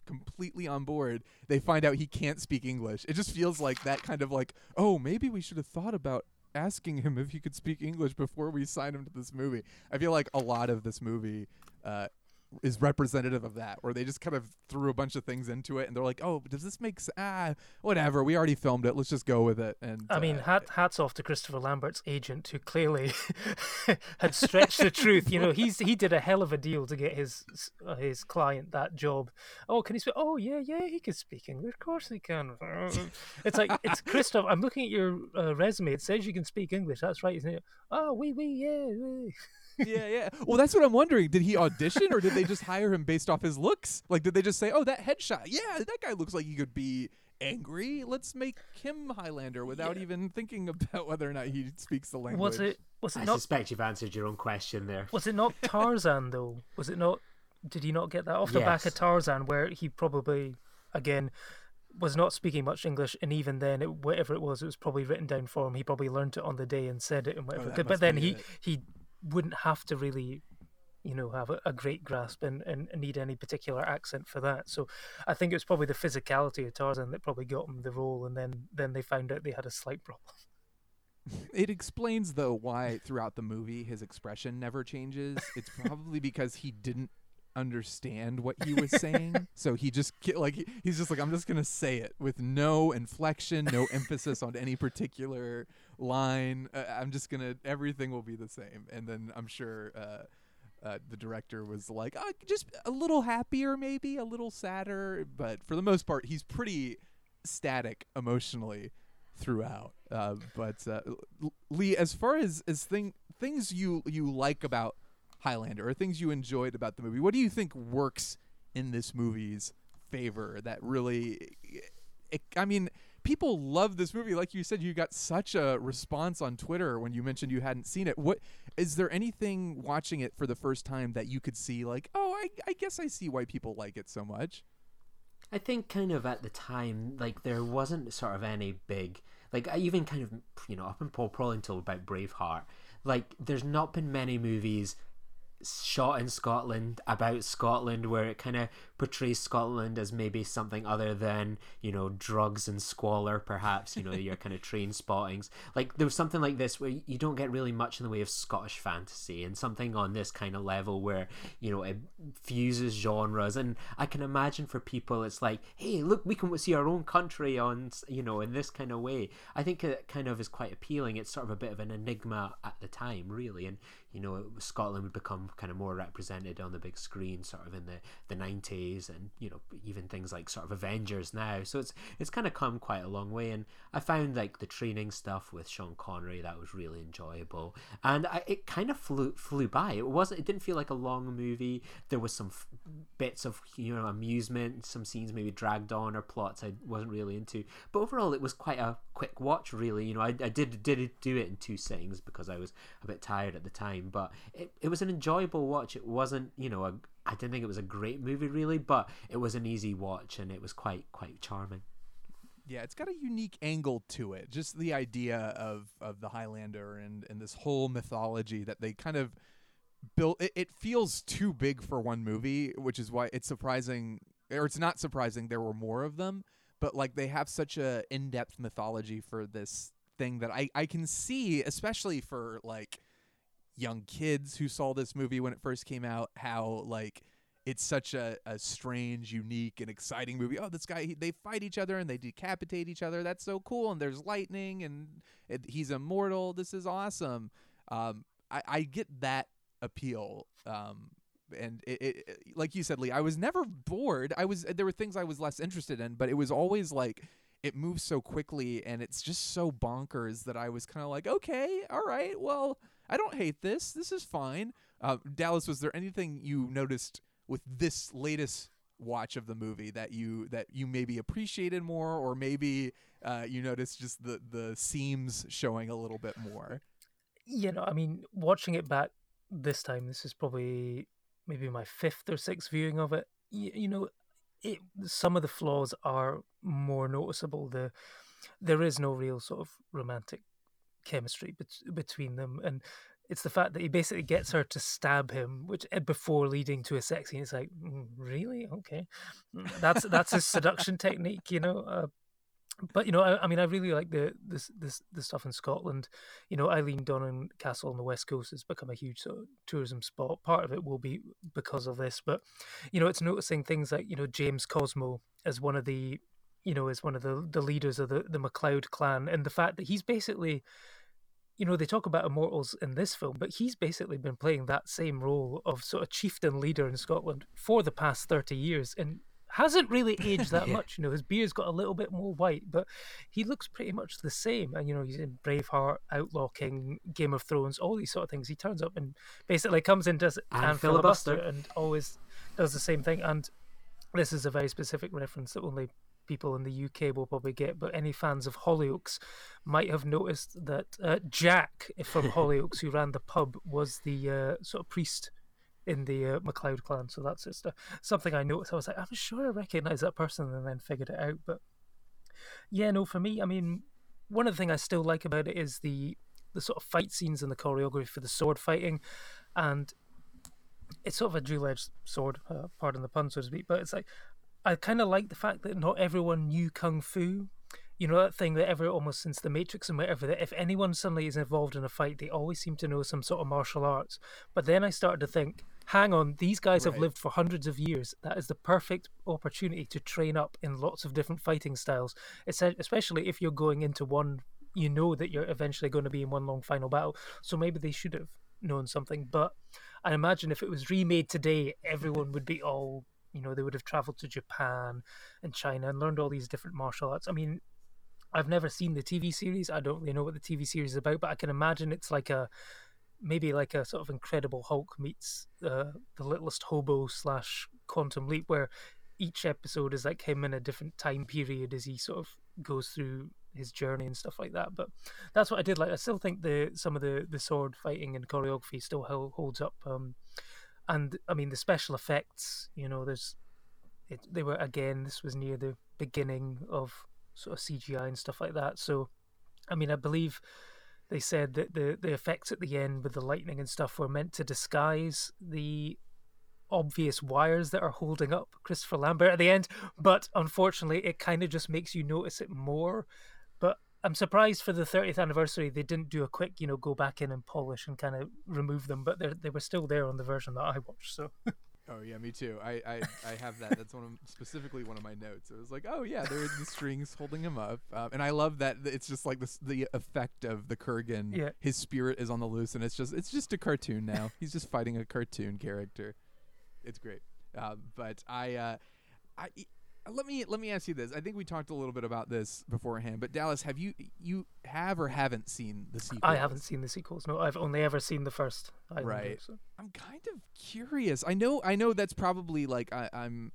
completely on board, they find out he can't speak English. It just feels like that kind of like, oh, maybe we should have thought about asking him if he could speak English before we signed him to this movie. I feel like a lot of this movie uh, is representative of that, where they just kind of threw a bunch of things into it and they're like, oh, does this make sense? Ah, whatever. We already filmed it. Let's just go with it. And I mean, uh, hat, hats off to Christopher Lambert's agent, who clearly had stretched the truth. You know, he's he did a hell of a deal to get his uh, his client that job. Oh, can he speak? Oh, yeah, yeah, he can speak English. Of course he can. It's like, it's Christopher. I'm looking at your uh, resume. It says you can speak English. That's right, isn't it? Oh, oui, oui, yeah, oui. yeah, yeah. Well, that's what I'm wondering. Did he audition or did they just hire him based off his looks? Like, did they just say, oh, that headshot, yeah, that guy looks like he could be angry. Let's make him Highlander without Yeah. even thinking about whether or not he speaks the language. Was it? Was it I not? suspect you've answered your own question there. Was it not Tarzan though? Was it not? Did he not get that off the back of Yes. Tarzan, where he probably, again, was not speaking much English, and even then, it, whatever it was, it was probably written down for him. He probably learned it on the day and said it and whatever. that but must then be he it. he wouldn't have to really, you know, have a, a great grasp and, and, and need any particular accent for that. So I think it was probably the physicality of Tarzan that probably got him the role, and then then they found out they had a slight problem. It explains, though, why throughout the movie his expression never changes. It's probably because he didn't understand what he was saying. So he just, ki- like, he- he's just like, I'm just going to say it with no inflection, no emphasis on any particular line. Uh, I'm just going to, everything will be the same. And then I'm sure uh, uh, the director was like, oh, just a little happier, maybe, a little sadder. But for the most part, he's pretty static emotionally throughout. Uh, but uh, L- Lee, as far as as thing things you you like about Highlander or things you enjoyed about the movie, what do you think works in this movie's favor that really? It, I mean, people love this movie. Like you said, you got such a response on Twitter when you mentioned you hadn't seen it. What is there anything watching it for the first time that you could see like, oh, I, I guess I see why people like it so much? I think kind of at the time, like there wasn't sort of any big, like I even kind of, you know, up until probably until about Braveheart, like there's not been many movies shot in Scotland about Scotland where it kind of portrays Scotland as maybe something other than, you know, drugs and squalor, perhaps, you know, your kind of train spottings. Like there was something like this where you don't get really much in the way of Scottish fantasy, and something on this kind of level where, you know, it fuses genres. And I can imagine for people it's like, hey, look, we can see our own country on, you know, in this kind of way. I think it kind of is quite appealing. It's sort of a bit of an enigma at the time, really. And you know, Scotland would become kind of more represented on the big screen sort of in the, the nineties, and, you know, even things like sort of Avengers now. So it's it's kind of come quite a long way, and I found like the training stuff with Sean Connery, that was really enjoyable, and I, it kind of flew flew by. It wasn't, it didn't feel like a long movie. There was some f- bits of, you know, amusement, some scenes maybe dragged on or plots I wasn't really into, but overall it was quite a quick watch, really. You know, I, I did did do it in two sittings because I was a bit tired at the time, but it, it was an enjoyable watch. It wasn't, you know, a, I didn't think it was a great movie really, but it was an easy watch and it was quite quite charming. Yeah, it's got a unique angle to it. Just the idea of, of the Highlander and, and this whole mythology that they kind of built. It, it feels too big for one movie, which is why it's surprising, or it's not surprising there were more of them. But like they have such a in-depth mythology for this thing that I, I can see, especially for like young kids who saw this movie when it first came out, how like it's such a, a strange, unique, and exciting movie. Oh, this guy, he, they fight each other and they decapitate each other. That's so cool. And there's lightning and it, he's immortal. This is awesome. Um, I, I get that appeal. Um, and it, it, it, like you said, Lee, I was never bored. I was, there were things I was less interested in, but it was always like, it moves so quickly and it's just so bonkers that I was kind of like, okay, all right, well, I don't hate this. This is fine. Uh, Dallas, was there anything you noticed with this latest watch of the movie that you that you maybe appreciated more, or maybe uh, you noticed just the the seams showing a little bit more? You know, I mean, watching it back this time, this is probably maybe my fifth or sixth viewing of it. You, you know, it, some of the flaws are more noticeable. The there is no real sort of romantic chemistry bet- between them, and it's the fact that he basically gets her to stab him, which uh, before leading to a sex scene. It's like, "Mm, really? Okay, Mm, that's that's his seduction technique, you know. Uh, but you know, I, I mean, I really like the this this the stuff in Scotland. You know, Eileen Donan Castle on the west coast has become a huge sort of tourism spot. Part of it will be because of this, but you know, it's noticing things like, you know, James Cosmo as one of the, you know, as one of the the leaders of the the MacLeod clan, and the fact that he's basically, you know, they talk about immortals in this film, but he's basically been playing that same role of sort of chieftain leader in Scotland for the past thirty years and hasn't really aged that Yeah. much. You know, his beard's got a little bit more white, but he looks pretty much the same. And, you know, he's in Braveheart, Outlaw King, Game of Thrones, all these sort of things. He turns up and basically comes in, does And and filibuster. filibuster, and always does the same thing. And this is a very specific reference that only people in the U K will probably get, but any fans of Hollyoaks might have noticed that uh, Jack from Hollyoaks, who ran the pub, was the uh, sort of priest in the uh, MacLeod clan. So that's just uh, something I noticed. I was like, I'm sure I recognise that person, and then figured it out. But yeah, no, for me, I mean, one of the things I still like about it is the the sort of fight scenes and the choreography for the sword fighting, and it's sort of a dual-edged sword, uh, pardon the pun, so to speak. But it's like, I kind of like the fact that not everyone knew kung fu. You know, that thing that ever, almost since The Matrix and whatever, that if anyone suddenly is involved in a fight, they always seem to know some sort of martial arts. But then I started to think, hang on, these guys have Right. lived for hundreds of years. That is the perfect opportunity to train up in lots of different fighting styles, Essen- especially if you're going into one, you know that you're eventually going to be in one long final battle. So maybe they should have known something. But I imagine if it was remade today, everyone would be all, you know, they would have traveled to Japan and China and learned all these different martial arts. I mean, I've never seen the T V series. I don't really know what the T V series is about, but I can imagine it's like a, maybe like a sort of Incredible Hulk meets uh, The Littlest Hobo slash Quantum Leap, where each episode is like him in a different time period as he sort of goes through his journey and stuff like that. But that's what I did like. I still think the some of the, the sword fighting and choreography still hel- holds up. Um, and I mean, the special effects, you know, there's, it, they were, again, this was near the beginning of sort of C G I and stuff like that. So, I mean, I believe they said that the, the effects at the end with the lightning and stuff were meant to disguise the obvious wires that are holding up Christopher Lambert at the end. But unfortunately, it kind of just makes you notice it more. But I'm surprised for the thirtieth anniversary they didn't do a quick, you know, go back in and polish and kind of remove them. But they they were still there on the version that I watched. So. Oh yeah, me too. I, I, I have that. That's one of specifically one of my notes. It was like, oh yeah, there are the strings holding him up, um, and I love that it's just like this the effect of the Kurgan. Yeah. His spirit is on the loose, and it's just it's just a cartoon now. He's just fighting a cartoon character. It's great. Uh, but I, uh, I let me let me ask you this. I think we talked a little bit about this beforehand, but Dallas, have you you have or haven't seen the sequel? I haven't seen the sequels. No, I've only ever seen the first. Highlander, Right. so. I'm kind of curious. I know I know that's probably like I, I'm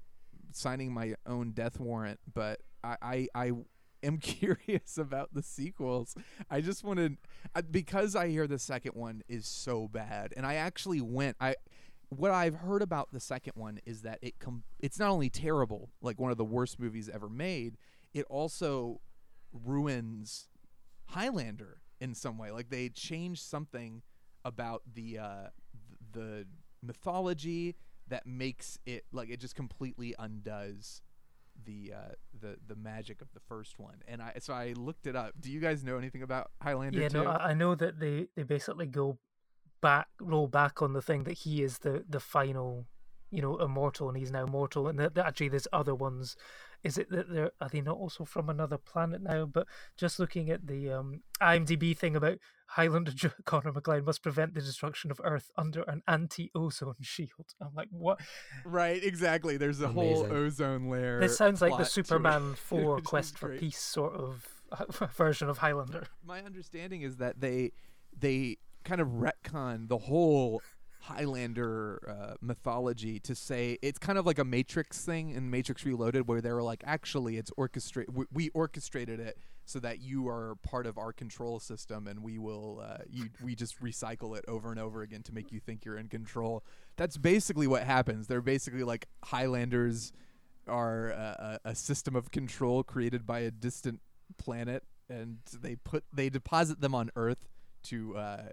signing my own death warrant, but I, I, I am curious about the sequels. I just wanted I, because I hear the second one is so bad, and I actually went. I what I've heard about the second one is that it com- it's not only terrible, like one of the worst movies ever made, it also ruins Highlander in some way. Like they changed something about the uh, th- the mythology that makes it like it just completely undoes the uh, the the magic of the first one. And I so I looked it up. Do you guys know anything about Highlander Yeah, two? no, I, I know that they, they basically go back, roll back on the thing that he is the, the final, you know, immortal, and he's now mortal. And that, that actually, there's other ones. Is it that they're are they not also from another planet now? But just looking at the um, IMDb thing about Highlander J- Connor McLeod must prevent the destruction of Earth under an anti-ozone shield. I'm like, what? Right, exactly. There's a whole Amazing. ozone layer. This sounds like the plot to it, Superman four which is Quest for great. Peace sort of version of Highlander. My understanding is that they they kind of retcon the whole Highlander uh, mythology to say it's kind of like a Matrix thing in Matrix Reloaded, where they were like, actually, it's orchestrate. We, we orchestrated it so that you are part of our control system, and we will uh, you we just recycle it over and over again to make you think you're in control. That's basically what happens. They're basically like Highlanders are a, a a system of control created by a distant planet, and they put they deposit them on Earth to uh,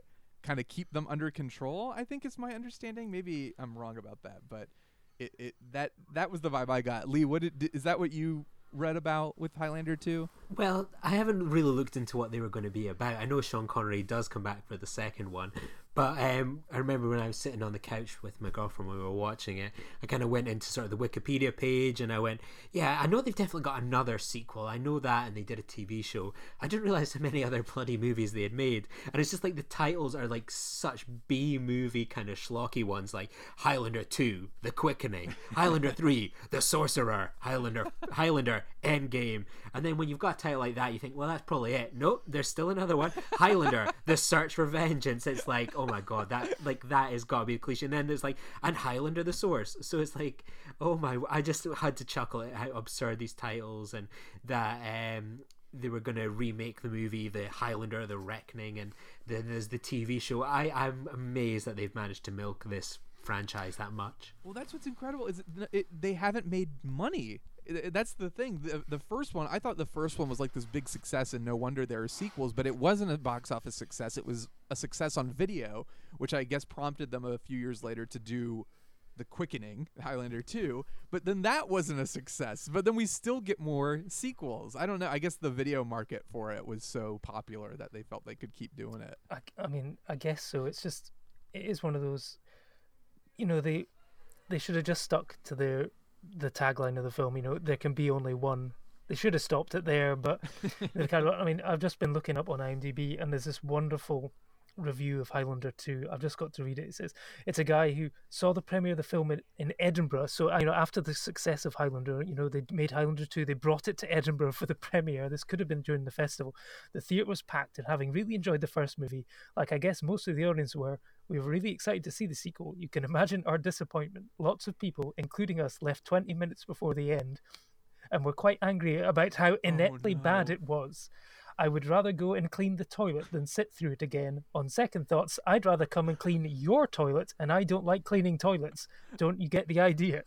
kind of keep them under control, I think is my understanding. Maybe I'm wrong about that, but it, it that that was the vibe I got. Lee, what did, is that what you read about with Highlander two? Well, I haven't really looked into what they were going to be about. I know Sean Connery does come back for the second one, but um, I remember when I was sitting on the couch with my girlfriend when we were watching it, I kind of went into sort of the Wikipedia page and I went, yeah, I know they've definitely got another sequel. I know that, and they did a T V show. I didn't realize how many other bloody movies they had made. And it's just like the titles are like such B-movie kind of schlocky ones, like Highlander two, The Quickening, Highlander three, The Sorcerer, Highlander, Highlander, Endgame. And then when you've got a title like that, you think, well, that's probably it. Nope, there's still another one. Highlander, The Search for Vengeance. It's like, oh my god, that like that has got to be a cliche. And then there's like, and Highlander, The Source. So it's like, oh my, I just had to chuckle at how absurd these titles, and that um they were going to remake the movie The Highlander, The Reckoning, and then there's the T V show. I I'm amazed that they've managed to milk this franchise that much. Well, that's what's incredible is it, it, they haven't made money. That's the thing. The, the first one, I thought the first one was like this big success, and no wonder there are sequels, but it wasn't a box office success. It was a success on video, which I guess prompted them a few years later to do The Quickening, Highlander two, but then that wasn't a success. But then we still get more sequels. I don't know. I guess the video market for it was so popular that they felt they could keep doing it. I, I mean, I guess so. It's just, it is one of those, you know, they they should have just stuck to their the tagline of the film. You know, there can be only one. They should have stopped it there, but they kind of, I mean, I've just been looking up on IMDb, and there's this wonderful review of Highlander two. I've just got to read it. It says it's a guy who saw the premiere of the film in, in Edinburgh. So, you know, after the success of Highlander, you know, they made Highlander two, they brought it to Edinburgh for the premiere. This could have been during the festival. The theatre was packed, and having really enjoyed the first movie, like I guess most of the audience were, we were really excited to see the sequel. You can imagine our disappointment. Lots of people, including us, left twenty minutes before the end and were quite angry about how ineptly no. bad it was. I would rather go and clean the toilet than sit through it again. On second thoughts, I'd rather come and clean your toilet, and I don't like cleaning toilets. Don't you get the idea?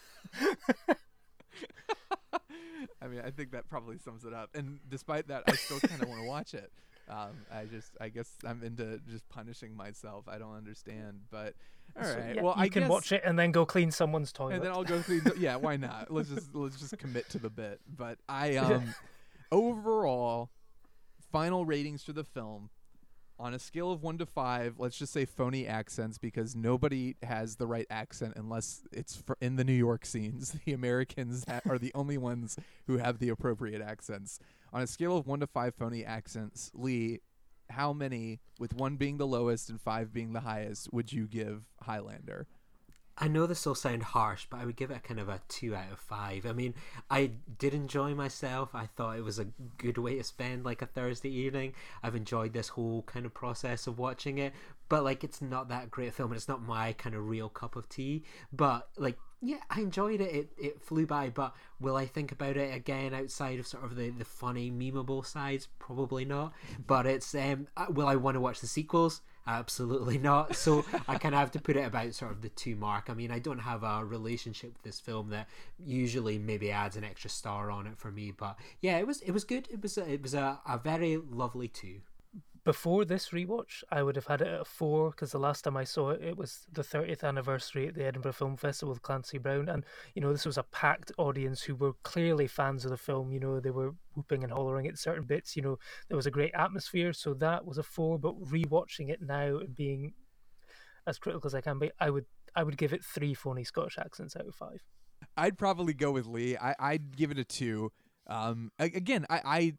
I mean, I think that probably sums it up. And despite that, I still kind of want to watch it. Um, I just, I guess I'm into just punishing myself. I don't understand, but all So, right. yeah, well, you I can guess, watch it and then go clean someone's toilet. and then I'll go through. The, yeah, why not? Let's just let's just commit to the bit. But I um, overall, final ratings for the film on a scale of one to five. Let's just say phony accents, because nobody has the right accent unless it's for in the New York scenes. The Americans ha- are the only ones who have the appropriate accents. On a scale of one to five phony accents, Lee, how many, with one being the lowest and five being the highest, would you give Highlander? I know this will sound harsh, but I would give it a kind of a two out of five. I mean, I did enjoy myself. I thought it was a good way to spend like a Thursday evening. I've enjoyed this whole kind of process of watching it, but like it's not that great a film, and it's not my kind of real cup of tea. But like, yeah, I enjoyed it. It it flew by. But will I think about it again outside of sort of the, the funny, memeable sides? Probably not. But it's um, will I want to watch the sequels? Absolutely not. So I kind of have to put it about sort of the two mark. I mean, I don't have a relationship with this film that usually maybe adds an extra star on it for me. But yeah, it was it was good. It was a, it was a, a very lovely two. Before this rewatch, I would have had it at a four, because the last time I saw it, it was the thirtieth anniversary at the Edinburgh Film Festival with Clancy Brown, and you know, this was a packed audience who were clearly fans of the film. You know, they were whooping and hollering at certain bits. You know, there was a great atmosphere, so that was a four. But rewatching it now and being as critical as I can be, I would I would give it three phony Scottish accents out of five. I'd probably go with Lee. I, I'd give it a two. Um, a- again, I, I,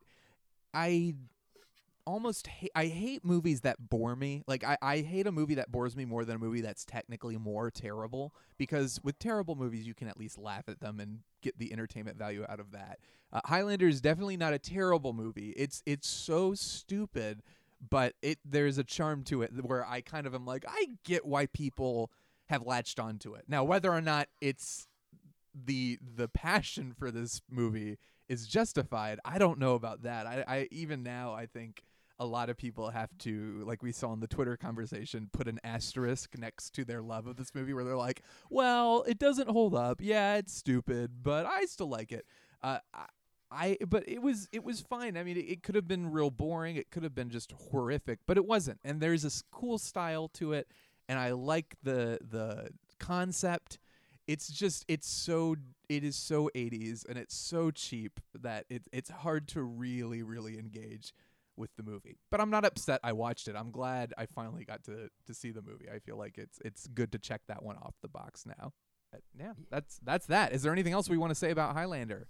I almost hate, I hate movies that bore me. Like I, I hate a movie that bores me more than a movie that's technically more terrible, because with terrible movies, you can at least laugh at them and get the entertainment value out of that. Uh, Highlander is definitely not a terrible movie. It's, it's so stupid, but it, there's a charm to it where I kind of am like, I get why people have latched onto it. Now, whether or not it's the the passion for this movie is justified, I don't know about that. I, I even now I think a lot of people have to, like we saw in the Twitter conversation, put an asterisk next to their love of this movie, where they're like, well, it doesn't hold up. Yeah, it's stupid, but I still like it. Uh, I, I but it was it was fine. I mean, it, it could have been real boring. It could have been just horrific, but it wasn't. And there's this cool style to it, and I like the the concept. It's just it's so it is so eighties, and it's so cheap that it, it's hard to really really engage with the movie. But I'm not upset I watched it. I'm glad I finally got to to see the movie. I feel like it's it's good to check that one off the box now. But yeah, that's that's that. Is there anything else we want to say about Highlander?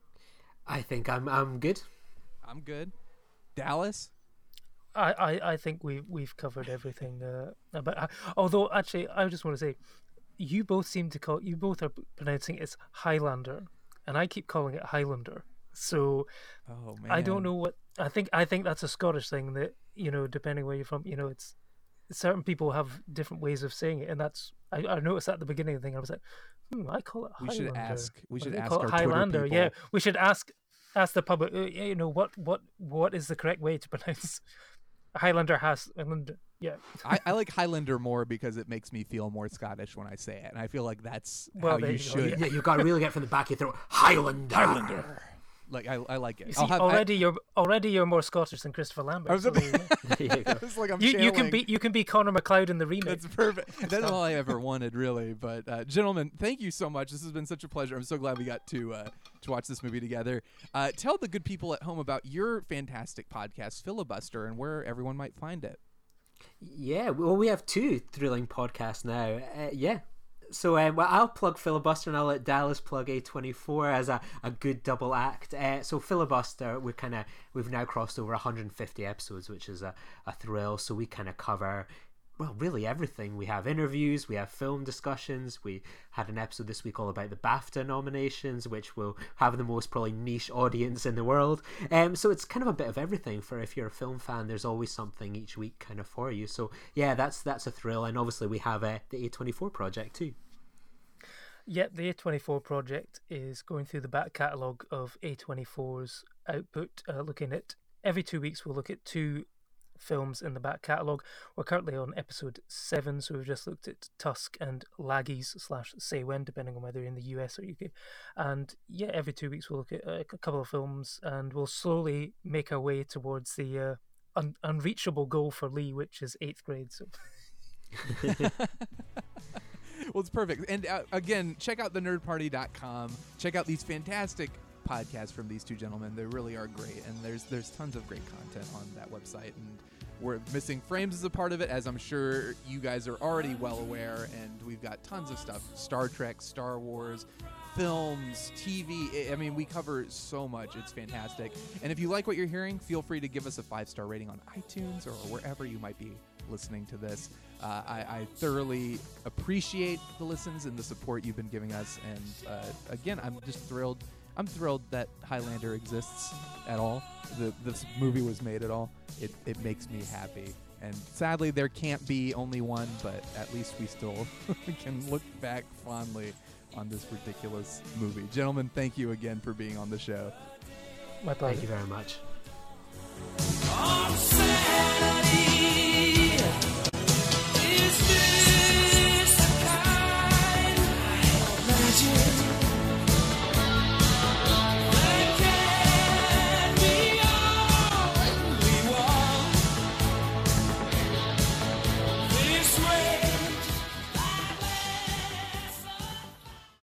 I think I'm I'm good. I'm good. Dallas? I, I, I think we we've covered everything. Uh, about, uh, although actually, I just want to say, you both seem to call you both are pronouncing it as Highlander, and I keep calling it Highlander. So Oh man. I don't know what I think. I think that's a Scottish thing that, you know, depending where you're from, you know, it's certain people have different ways of saying it, and that's I, I noticed at the beginning of the thing. I was like, hmm, I call it We Highlander. should ask. We Why should do they ask call our it Twitter Highlander. people. Yeah, we should ask ask the public. uh, You know what what what is the correct way to pronounce Highlander? Has Highlander? Yeah. I, I like Highlander more because it makes me feel more Scottish when I say it, and I feel like that's Well, how there you you go, should. Yeah, you've got to really get from the back of your throat. Highlander. Highlander. Like I, I like it. You see, I'll have, already you're already you're more Scottish than Christopher Lambert. I, I was so about- there you go. There you go. it's like I'm you, you can channeling- be you can be Connor McLeod in the remake. That's perfect. That's all I ever wanted, really. But uh, gentlemen, thank you so much. This has been such a pleasure. I'm so glad we got to uh, to watch this movie together. Uh, tell the good people at home about your fantastic podcast, Filibuster, and where everyone might find it. Yeah, well, we have two thrilling podcasts now. Uh, yeah. So, um, well, I'll plug Filibuster and I'll let Dallas plug A twenty-four as a, a good double act. Uh, so, Filibuster, we're kind of we've now crossed over one hundred fifty episodes, which is a, a thrill. So, we kind of cover, well, really everything. We have interviews, we have film discussions. We had an episode this week all about the BAFTA nominations, which will have the most probably niche audience in the world. Um, so it's kind of a bit of everything. For if you're a film fan, there's always something each week kind of for you. So yeah, that's that's a thrill. And obviously we have uh, the A twenty-four project too. Yep, the A twenty-four project is going through the back catalogue of A twenty-four's output, uh, looking at every two weeks we'll look at two films in the back catalogue. We're currently on episode seven, so we've just looked at Tusk and Laggies slash Say When, depending on whether you're in the U S or U K. And yeah, every two weeks we'll look at uh, a couple of films, and we'll slowly make our way towards the uh, un- unreachable goal for Lee, which is eighth grade. So. Well, it's perfect. And uh, again, check out the nerd party dot com. Check out these fantastic podcasts from these two gentlemen. They really are great, and there's there's tons of great content on that website. And we're Missing Frames is a part of it, as I'm sure you guys are already well aware. And we've got tons of stuff: Star Trek, Star Wars, films, T V. I mean, we cover so much. It's fantastic. And if you like what you're hearing, feel free to give us a five-star rating on iTunes or wherever you might be listening to this. Uh, I, I thoroughly appreciate the listens and the support you've been giving us. And uh, again, I'm just thrilled. I'm thrilled that Highlander exists at all. The, this movie was made at all. It, it makes me happy. And sadly, there can't be only one, but at least we still can look back fondly on this ridiculous movie. Gentlemen, thank you again for being on the show. My pleasure. Thank you very much. On Saturday